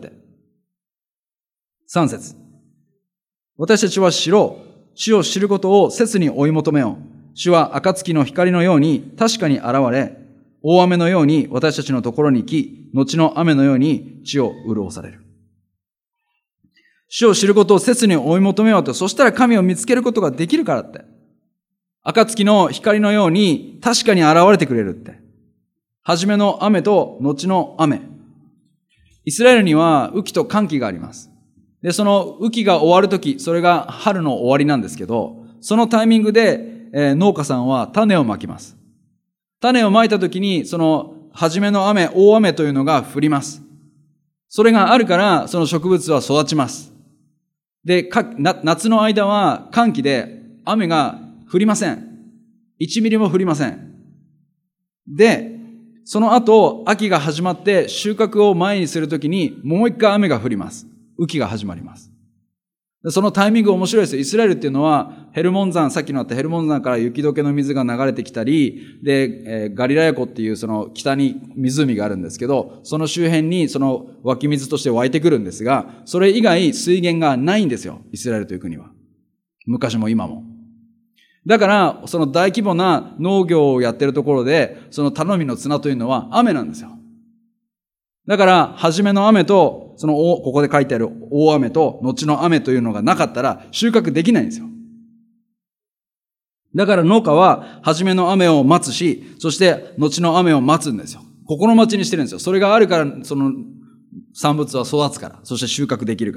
。3節。私たちは知ろう。主を知ることを切に追い求めよう。主は暁の光のように確かに現れ、大雨のように私たちのところに来、後の雨のように地を潤される。主を知ることを切に追い求めようと、そしたら神を見つけることができるからって。暁の光のように確かに現れてくれるって。初めの雨と後の雨。イスラエルには雨季と乾季があります。で、その雨季が終わるとき、それが春の終わりなんですけど、そのタイミングで、農家さんは種をまきます。種をまいたときに、その初めの雨、大雨というのが降ります。それがあるから、その植物は育ちます。で、夏の間は乾季で雨が降りません。1ミリも降りません。で、その後、秋が始まって収穫を前にするときに、もう一回雨が降ります。雨季が始まります。そのタイミング面白いですよ。イスラエルっていうのは、ヘルモン山、さっきのあったヘルモン山から雪解けの水が流れてきたり、で、ガリラヤ湖っていうその北に湖があるんですけど、その周辺にその湧き水として湧いてくるんですが、それ以外水源がないんですよ。イスラエルという国は。昔も今も。だから、その大規模な農業をやってるところで、その頼みの綱というのは雨なんですよ。だから、初めの雨と、ここで書いてある大雨と、後の雨というのがなかったら収穫できないんですよ。だから農家は、初めの雨を待つし、そして、後の雨を待つんですよ。心待ちにしてるんですよ。それがあるから、その産物は育つから、そして収穫できるから。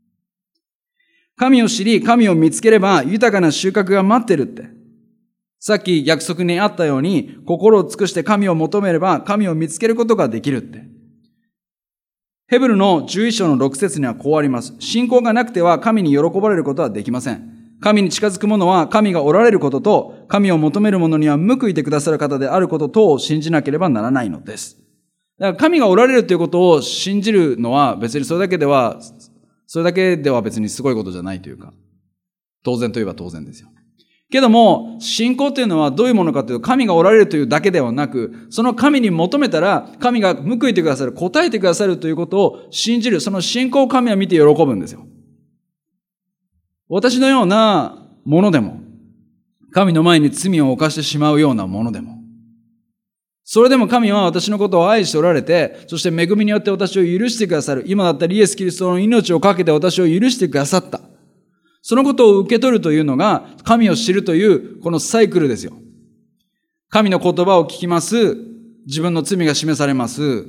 神を知り、神を見つければ、豊かな収穫が待ってるって。さっき約束にあったように、心を尽くして神を求めれば、神を見つけることができるって。ヘブルの11章の6節にはこうあります。信仰がなくては神に喜ばれることはできません。神に近づく者は神がおられることと、神を求める者には報いてくださる方であることとを信じなければならないのです。だから神がおられるということを信じるのは別にそれだけでは別にすごいことじゃないというか、当然といえば当然ですよ。けども、信仰というのはどういうものかというと、神がおられるというだけではなく、その神に求めたら、神が報いてくださる、答えてくださるということを信じる、その信仰を神は見て喜ぶんですよ。私のようなものでも、神の前に罪を犯してしまうようなものでも、それでも神は私のことを愛しておられて、そして恵みによって私を許してくださる。今だったらイエス・キリストの命をかけて私を許してくださった。そのことを受け取るというのが、神を知るというこのサイクルですよ。神の言葉を聞きます。自分の罪が示されます。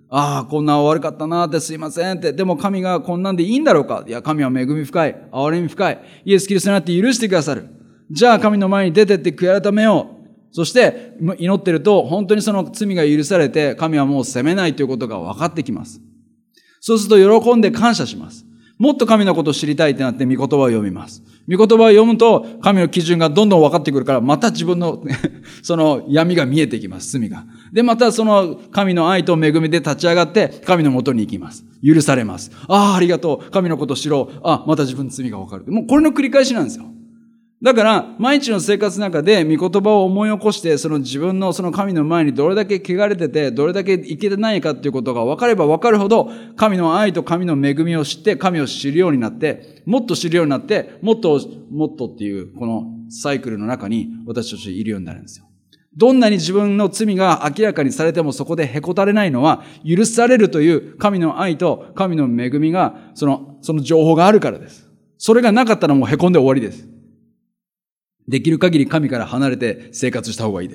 ああ、こんな悪かったなってすいませんって。でも神がこんなんでいいんだろうか。いや、神は恵み深い。憐れみ深い。イエス・キリストになって許してくださる。じゃあ神の前に出てって悔い改めよう。そして祈ってると本当にその罪が許されて神はもう責めないということが分かってきます。そうすると喜んで感謝します。もっと神のことを知りたいってなって御言葉を読みます。御言葉を読むと神の基準がどんどん分かってくるからまた自分のその闇が見えてきます。罪が。で、またその神の愛と恵みで立ち上がって神のもとに行きます。許されます。ああ、ありがとう。神のことを知ろう。ああ、また自分の罪が分かる。もうこれの繰り返しなんですよ。だから、毎日の生活の中で、御言葉を思い起こして、その自分のその神の前にどれだけ汚れてて、どれだけいけてないかっていうことが分かれば分かるほど、神の愛と神の恵みを知って、神を知るようになって、もっと知るようになって、もっとっていう、このサイクルの中に私たちいるようになるんですよ。どんなに自分の罪が明らかにされてもそこでへこたれないのは、許されるという神の愛と神の恵みが、その情報があるからです。それがなかったらもうへこんで終わりです。できる限り神から離れて生活した方がいいです。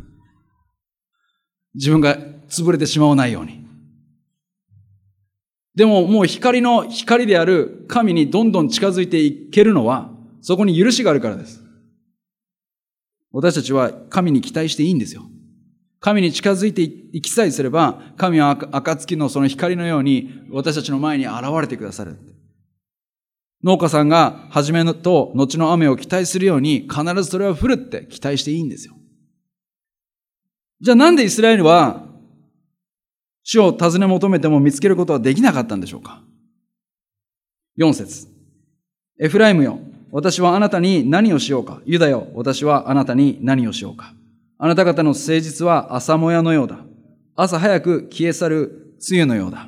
自分が潰れてしまわないように。でももう光である神にどんどん近づいていけるのは、そこに許しがあるからです。私たちは神に期待していいんですよ。神に近づいていきさえすれば、神は暁のその光のように私たちの前に現れてくださる。農家さんが初めのと後の雨を期待するように必ずそれは降るって期待していいんですよ。じゃあなんでイスラエルは主を尋ね求めても見つけることはできなかったんでしょうか。4節。エフライムよ、私はあなたに何をしようか。ユダよ、私はあなたに何をしようか。あなた方の誠実は朝もやのようだ。朝早く消え去る露のようだ。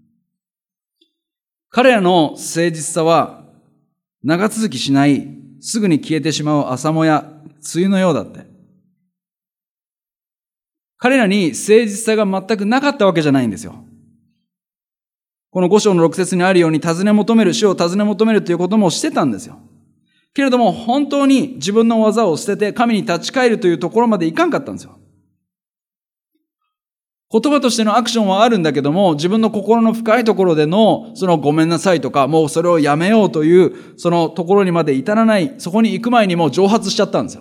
彼らの誠実さは長続きしない、すぐに消えてしまう朝もや、梅雨のようだって。彼らに誠実さが全くなかったわけじゃないんですよ。この5章の6節にあるように主を尋ね求めるということもしてたんですよ。けれども本当に自分の技を捨てて神に立ち返るというところまでいかんかったんですよ。言葉としてのアクションはあるんだけども、自分の心の深いところでの、そのごめんなさいとか、もうそれをやめようという、そのところにまで至らない、そこに行く前にもう蒸発しちゃったんですよ。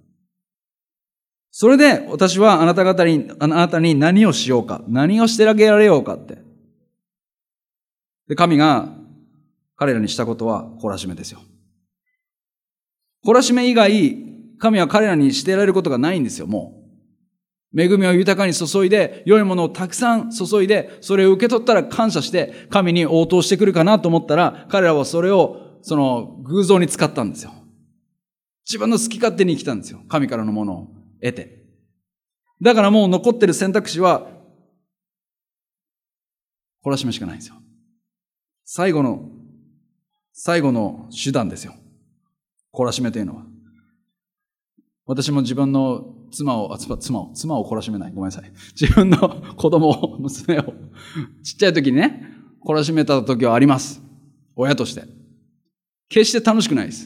それで、私はあなたに何をしようか、何をしてあげられようかって。で、神が彼らにしたことは懲らしめですよ。懲らしめ以外、神は彼らにしてやられることがないんですよ、もう。恵みを豊かに注いで、良いものをたくさん注いで、それを受け取ったら感謝して、神に応答してくるかなと思ったら、彼らはそれを、偶像に使ったんですよ。自分の好き勝手に生きたんですよ。神からのものを得て。だからもう残ってる選択肢は、懲らしめしかないんですよ。最後の手段ですよ。懲らしめというのは。私も自分の妻を懲らしめない。ごめんなさい。自分の子供、娘を、ちっちゃい時にね、懲らしめた時はあります。親として。決して楽しくないです。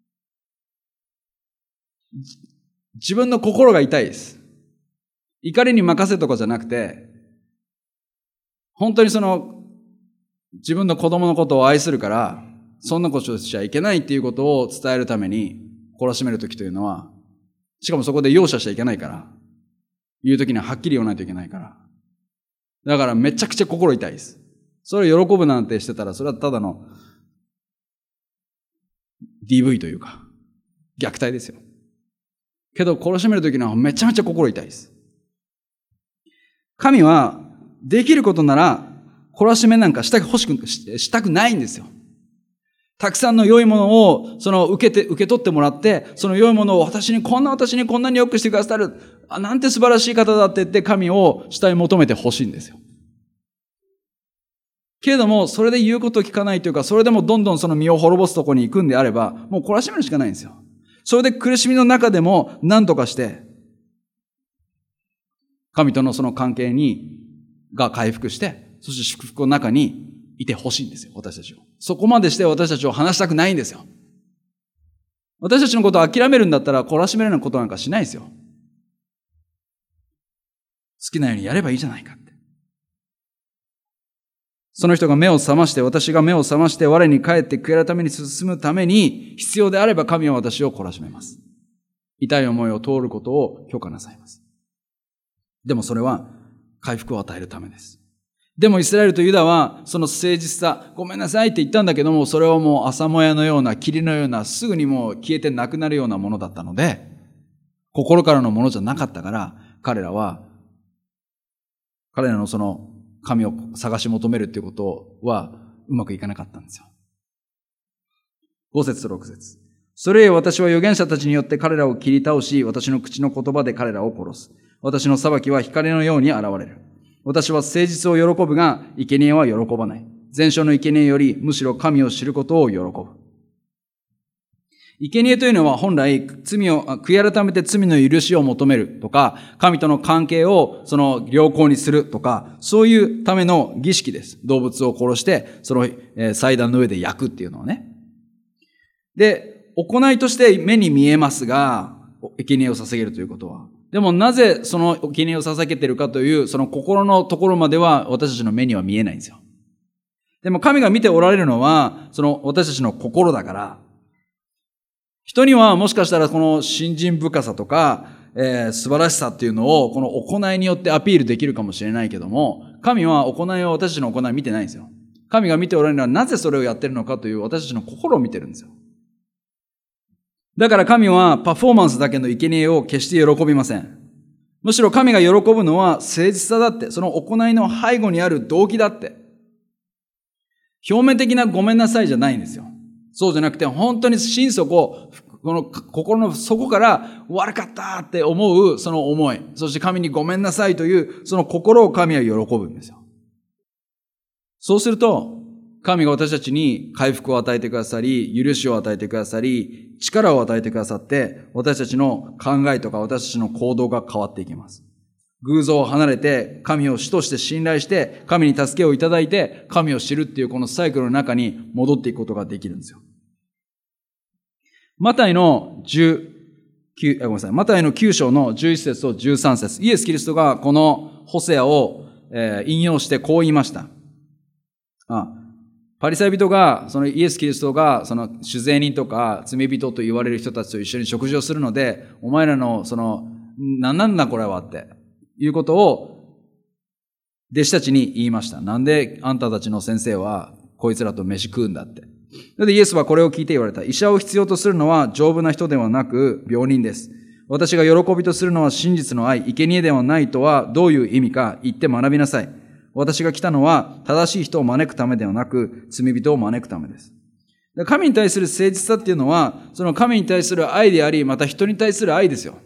自分の心が痛いです。怒りに任せとかじゃなくて、本当に自分の子供のことを愛するから、そんなことしちゃいけないっていうことを伝えるために、懲らしめる時というのは、しかもそこで容赦しちゃいけないから。言うときにははっきり言わないといけないから。だからめちゃくちゃ心痛いです。それを喜ぶなんてしてたら、それはただの DV というか、虐待ですよ。けど懲らしめるときにはめちゃめちゃ心痛いです。神はできることなら懲らしめなんかしたくないんですよ。たくさんの良いものを、受け取ってもらって、その良いものを私にこんなに良くしてくださる。なんて素晴らしい方だって言って神を下に求めてほしいんですよ。けれども、それで言うことを聞かないというか、それでもどんどんその身を滅ぼすところに行くんであれば、もう懲らしめるしかないんですよ。それで苦しみの中でも何とかして、神とのその関係が回復して、そして祝福の中にいてほしいんですよ、私たちを。そこまでして私たちを離したくないんですよ。私たちのことを諦めるんだったら懲らしめるようなことなんかしないですよ。好きなようにやればいいじゃないかって。 その人が目を覚まして、私が目を覚まして、我に帰って悔い改めに進むために、必要であれば神は私を懲らしめます。痛い思いを通ることを許可なさいます。でもそれは回復を与えるためです。でもイスラエルとユダは、その誠実さ、ごめんなさいって言ったんだけども、それはもう朝もやのような、霧のような、すぐにもう消えてなくなるようなものだったので、心からのものじゃなかったから、彼らのその神を探し求めるっていうことはうまくいかなかったんですよ。5節と6節。それゆえ私は預言者たちによって彼らを切り倒し、私の口の言葉で彼らを殺す。私の裁きは光のように現れる。私は誠実を喜ぶが、生贄は喜ばない。前書の生贄よりむしろ神を知ることを喜ぶ。生贄というのは本来悔い改めて罪の許しを求めるとか、神との関係を良好にするとか、そういうための儀式です。動物を殺して、その祭壇の上で焼くっていうのはね。で、行いとして目に見えますが、生贄を捧げるということは。でもなぜその生贄を捧げているかという、その心のところまでは私たちの目には見えないんですよ。でも神が見ておられるのは、その私たちの心だから、人にはもしかしたらこの信心深さとか、素晴らしさっていうのをこの行いによってアピールできるかもしれないけども、神は行いを私たちの行い見てないんですよ。神が見ておられるのはなぜそれをやってるのかという私たちの心を見てるんですよ。だから神はパフォーマンスだけの生贄を決して喜びません。むしろ神が喜ぶのは誠実さだって、その行いの背後にある動機だって。表面的なごめんなさいじゃないんですよ。そうじゃなくて、本当に心底、この心の底から悪かったって思うその思い、そして神にごめんなさいというその心を神は喜ぶんですよ。そうすると、神が私たちに回復を与えてくださり、許しを与えてくださり、力を与えてくださって、私たちの考えとか私たちの行動が変わっていきます。偶像を離れて、神を主として信頼して、神に助けをいただいて、神を知るっていうこのサイクルの中に戻っていくことができるんですよ。マタイの9章の11節と13節。イエス・キリストがこのホセアを引用してこう言いました。パリサイ人が、そのイエス・キリストが、その主税人とか罪人と言われる人たちと一緒に食事をするので、お前らのなんだこれはっていうことを弟子たちに言いました。なんであんたたちの先生はこいつらと飯食うんだって。で、イエスはこれを聞いて言われた。医者を必要とするのは丈夫な人ではなく病人です。私が喜びとするのは真実の愛、生贄ではないとはどういう意味か言って学びなさい。私が来たのは正しい人を招くためではなく罪人を招くためです。神に対する誠実さっていうのは、その神に対する愛であり、また人に対する愛ですよ。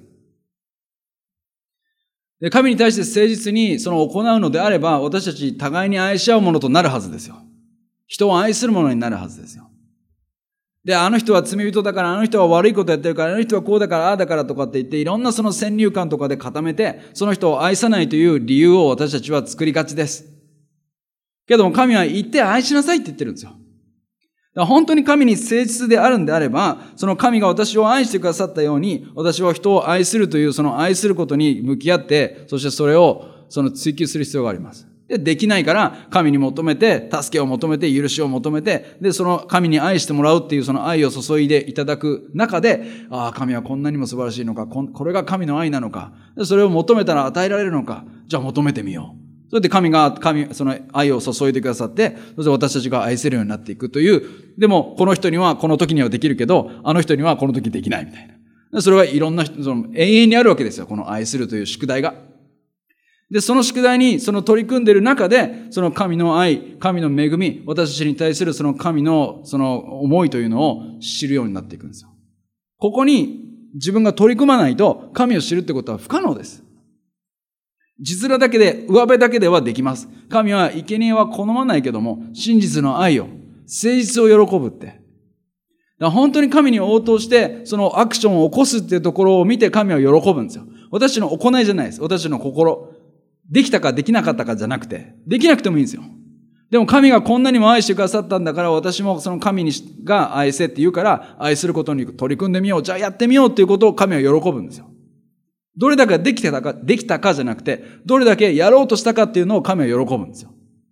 で、神に対して誠実に行うのであれば、私たち互いに愛し合うものとなるはずですよ。人を愛するものになるはずですよ。で、あの人は罪人だから、あの人は悪いことやってるから、あの人はこうだから、ああだからとかって言って、いろんなその先入観とかで固めて、その人を愛さないという理由を私たちは作りがちです。けども神は言って愛しなさいって言ってるんですよ。だから本当に神に誠実であるんであれば、その神が私を愛してくださったように、私は人を愛するというその愛することに向き合って、そしてそれを追求する必要があります。できないから神に求めて、助けを求めて、許しを求めて、で、その神に愛してもらうっていうその愛を注いでいただく中で、神はこんなにも素晴らしいのか、これが神の愛なのか、でそれを求めたら与えられるのか、じゃあ求めてみよう。それで神がその愛を注いでくださって、そして私たちが愛せるようになっていくという、でもこの人にはこの時にはできるけど、あの人にはこの時できないみたいな。それはいろんな人、永遠にあるわけですよ、この愛するという宿題が。で、その宿題に取り組んでいる中で、その神の愛、神の恵み、私たちに対するその神の思いというのを知るようになっていくんですよ。ここに自分が取り組まないと神を知るってことは不可能です。実面だけで、上辺だけではできます。神は生贄は好まないけども、真実の愛を、誠実を喜ぶって。だから本当に神に応答して、そのアクションを起こすっていうところを見て神は喜ぶんですよ。私の行いじゃないです。私の心。できたかできなかったかじゃなくて、できなくてもいいんですよ。でも神がこんなにも愛してくださったんだから、私もその神が愛せって言うから、愛することに取り組んでみよう。じゃあやってみようっていうことを神は喜ぶんですよ。どれだけできたかじゃなくて、どれだけやろうとしたかっていうのを神は喜ぶんですよ。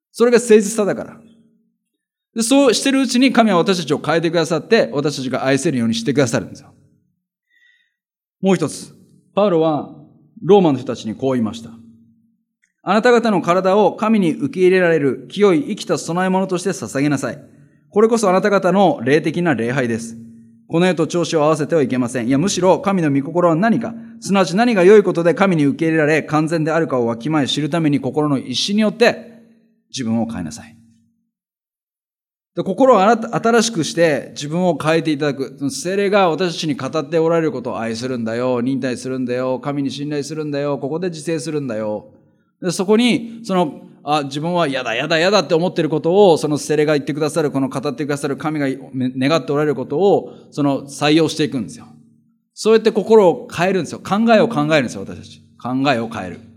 それが誠実さだから。で、そうしてるうちに神は私たちを変えてくださって、私たちが愛せるようにしてくださるんですよ。もう一つ、パウロはローマの人たちにこう言いました。あなた方の体を神に受け入れられる清い生きた供え物として捧げなさい。これこそあなた方の霊的な礼拝です。この世と調子を合わせてはいけません。いや、むしろ神の御心は何か、すなわち何が良いことで神に受け入れられ、完全であるかをわきまえ知るために心の一心によって自分を変えなさい。で、心を新しくして自分を変えていただく。聖霊が私たちに語っておられることを愛するんだよ、忍耐するんだよ、神に信頼するんだよ、ここで自制するんだよ。で、そこに、自分は嫌だって思っていることを、その聖霊が言ってくださる、この語ってくださる神が願っておられることを、採用していくんですよ。そうやって心を変えるんですよ。考えを考えるんですよ、私たち。考えを変える。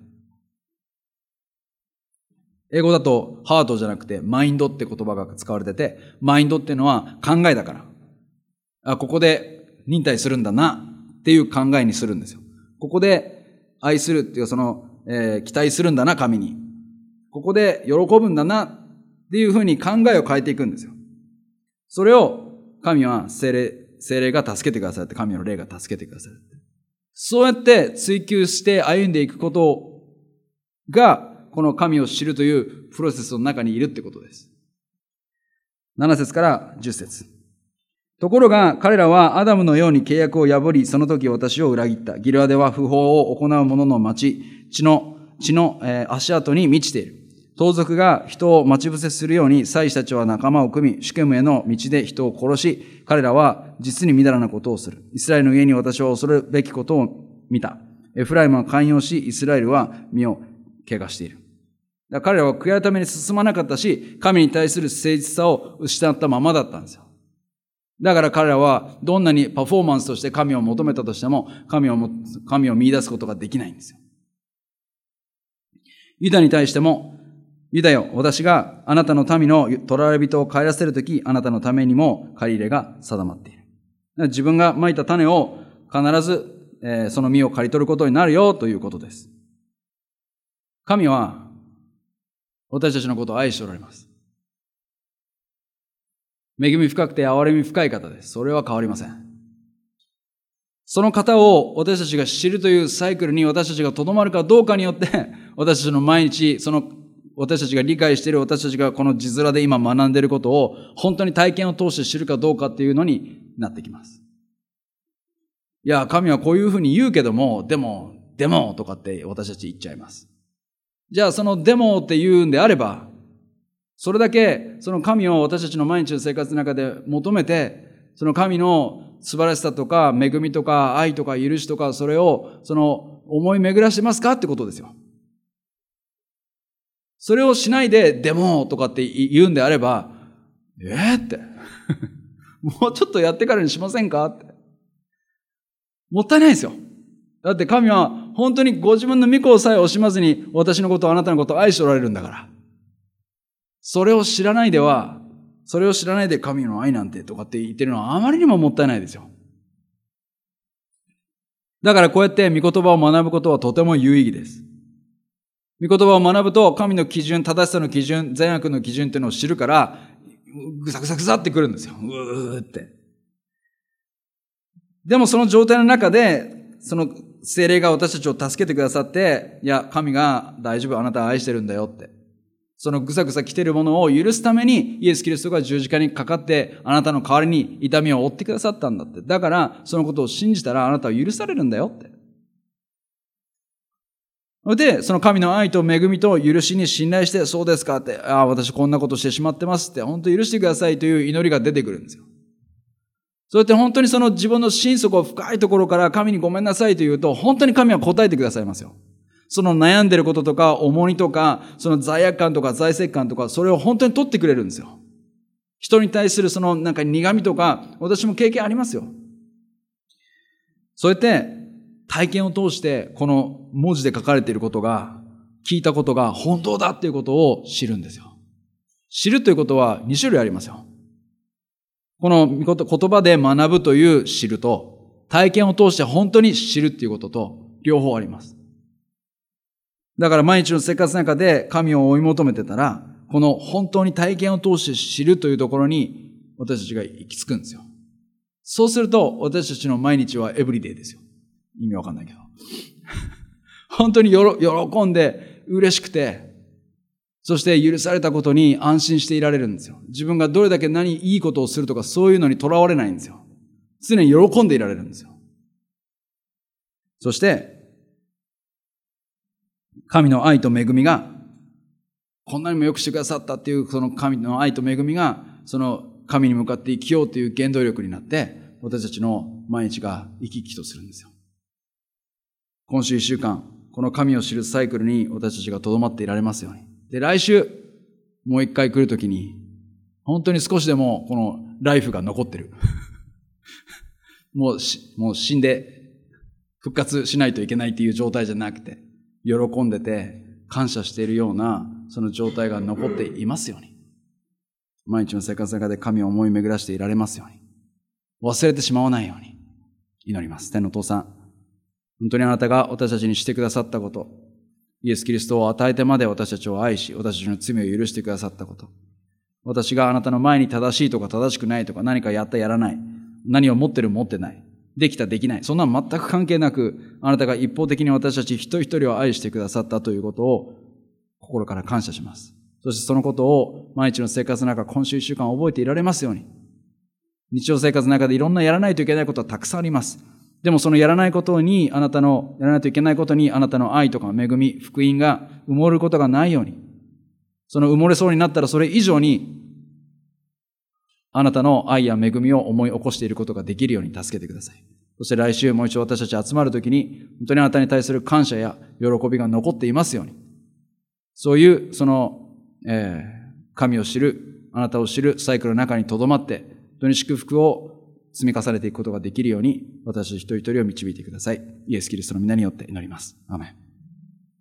英語だと、ハートじゃなくて、マインドって言葉が使われてて、マインドっていうのは考えだから。ここで忍耐するんだな、っていう考えにするんですよ。ここで愛するっていう期待するんだな、神に。ここで喜ぶんだな、っていうふうに考えを変えていくんですよ。それを神は聖霊が助けてくださって、神の霊が助けてくださる。そうやって追求して歩んでいくことが、この神を知るというプロセスの中にいるってことです。7節から10節。ところが彼らはアダムのように契約を破り、その時私を裏切った。ギルアデは不法を行う者の町、血の足跡に満ちている。盗賊が人を待ち伏せするように、祭司たちは仲間を組み、シュケムへの道で人を殺し、彼らは実にみだらなことをする。イスラエルの家に私は恐るべきことを見た。エフライムは寛容し、イスラエルは身を怪我している。彼らは悔い改めに進まなかったし、神に対する誠実さを失ったままだったんですよ。だから彼らはどんなにパフォーマンスとして神を求めたとしても、神を見出すことができないんですよ。ユダに対しても、ユダよ、私があなたの民の捕らわれ人を帰らせるとき、あなたのためにも借り入れが定まっている。自分が蒔いた種を必ず、その実を刈り取ることになるよということです。神は私たちのことを愛しておられます。恵み深くて憐れみ深い方です。それは変わりません。その方を私たちが知るというサイクルに私たちがとどまるかどうかによって、私たちの毎日、私たちが理解している、私たちがこの字面で今学んでいることを本当に体験を通して知るかどうかっていうのになってきます。いや、神はこういうふうに言うけども、でもとかって私たち言っちゃいます。じゃあそのでもって言うんであれば、それだけその神を私たちの毎日の生活の中で求めて、その神の素晴らしさとか恵みとか愛とか許しとか、それを思い巡らしてますかってことですよ。それをしないででもとかって言うんであれば、ってもうちょっとやってからにしませんかって、もったいないですよ。だって神は本当にご自分の御子をさえ惜しまずに私のことをあなたのことを愛しておられるんだから。それを知らないで神の愛なんてとかって言ってるのはあまりにももったいないですよ。だからこうやって御言葉を学ぶことはとても有意義です。御言葉を学ぶと神の基準、正しさの基準、善悪の基準っていうのを知るから、ぐさぐさぐさってくるんですよ。うーって。でもその状態の中で、その聖霊が私たちを助けてくださって、いや、神が大丈夫、あなたは愛してるんだよって。そのぐさぐさ来てるものを許すために、イエス・キリストが十字架にかかって、あなたの代わりに痛みを負ってくださったんだって。だから、そのことを信じたらあなたは許されるんだよって。で、その神の愛と恵みと許しに信頼して、そうですかって、私こんなことしてしまってますって、本当許してくださいという祈りが出てくるんですよ。そうやって本当にその自分の心底深いところから神にごめんなさいと言うと、本当に神は答えてくださいますよ。その悩んでることとか重荷とか、その罪悪感とか罪責感とか、それを本当に取ってくれるんですよ。人に対するその苦味とか、私も経験ありますよ。そうやって体験を通してこの文字で書かれていることが、聞いたことが本当だっていうことを知るんですよ。知るということは2種類ありますよ。この言葉で学ぶという知ると、体験を通して本当に知るっていうことと両方あります。だから毎日の生活の中で神を追い求めてたら、 この本当に体験を通して知るというところに私たちが行き着くんですよ。そうすると私たちの毎日はエブリデイですよ。意味わかんないけど。本当に喜んで嬉しくて、そして許されたことに安心していられるんですよ。自分がどれだけいいことをするとかそういうのにとらわれないんですよ。常に喜んでいられるんですよ。そして、神の愛と恵みが、こんなにも良くしてくださったっていうその神の愛と恵みが、その神に向かって生きようという原動力になって、私たちの毎日が生き生きとするんですよ。今週1週間、この神を知るサイクルに私たちが留まっていられますように。で、来週、もう一回来るときに、本当に少しでもこのライフが残ってる。もう死んで復活しないといけないっていう状態じゃなくて、喜んでて感謝しているようなその状態が残っていますように。毎日の生活の中で神を思い巡らしていられますように。忘れてしまわないように祈ります。天のお父さん、本当にあなたが私たちにしてくださったこと、イエス・キリストを与えてまで私たちを愛し、私たちの罪を許してくださったこと、私があなたの前に正しいとか正しくないとか、何かやったやらない、何を持ってる持ってない、できたできない、そんなの全く関係なく、あなたが一方的に私たち一人一人を愛してくださったということを心から感謝します。そしてそのことを毎日の生活の中、今週一週間覚えていられますように。日常生活の中でいろんなやらないといけないことはたくさんあります。でもそのやらないことに、やらないといけないことにあなたの愛とか恵み、福音が埋もれることがないように、その埋もれそうになったらそれ以上に、あなたの愛や恵みを思い起こしていることができるように助けてください。そして来週もう一度私たち集まるときに、本当にあなたに対する感謝や喜びが残っていますように。そういう、神を知る、あなたを知るサイクルの中に留まって、本当に祝福を積み重ねていくことができるように、私一人一人を導いてください。イエス・キリストの皆によって祈ります。アーメン。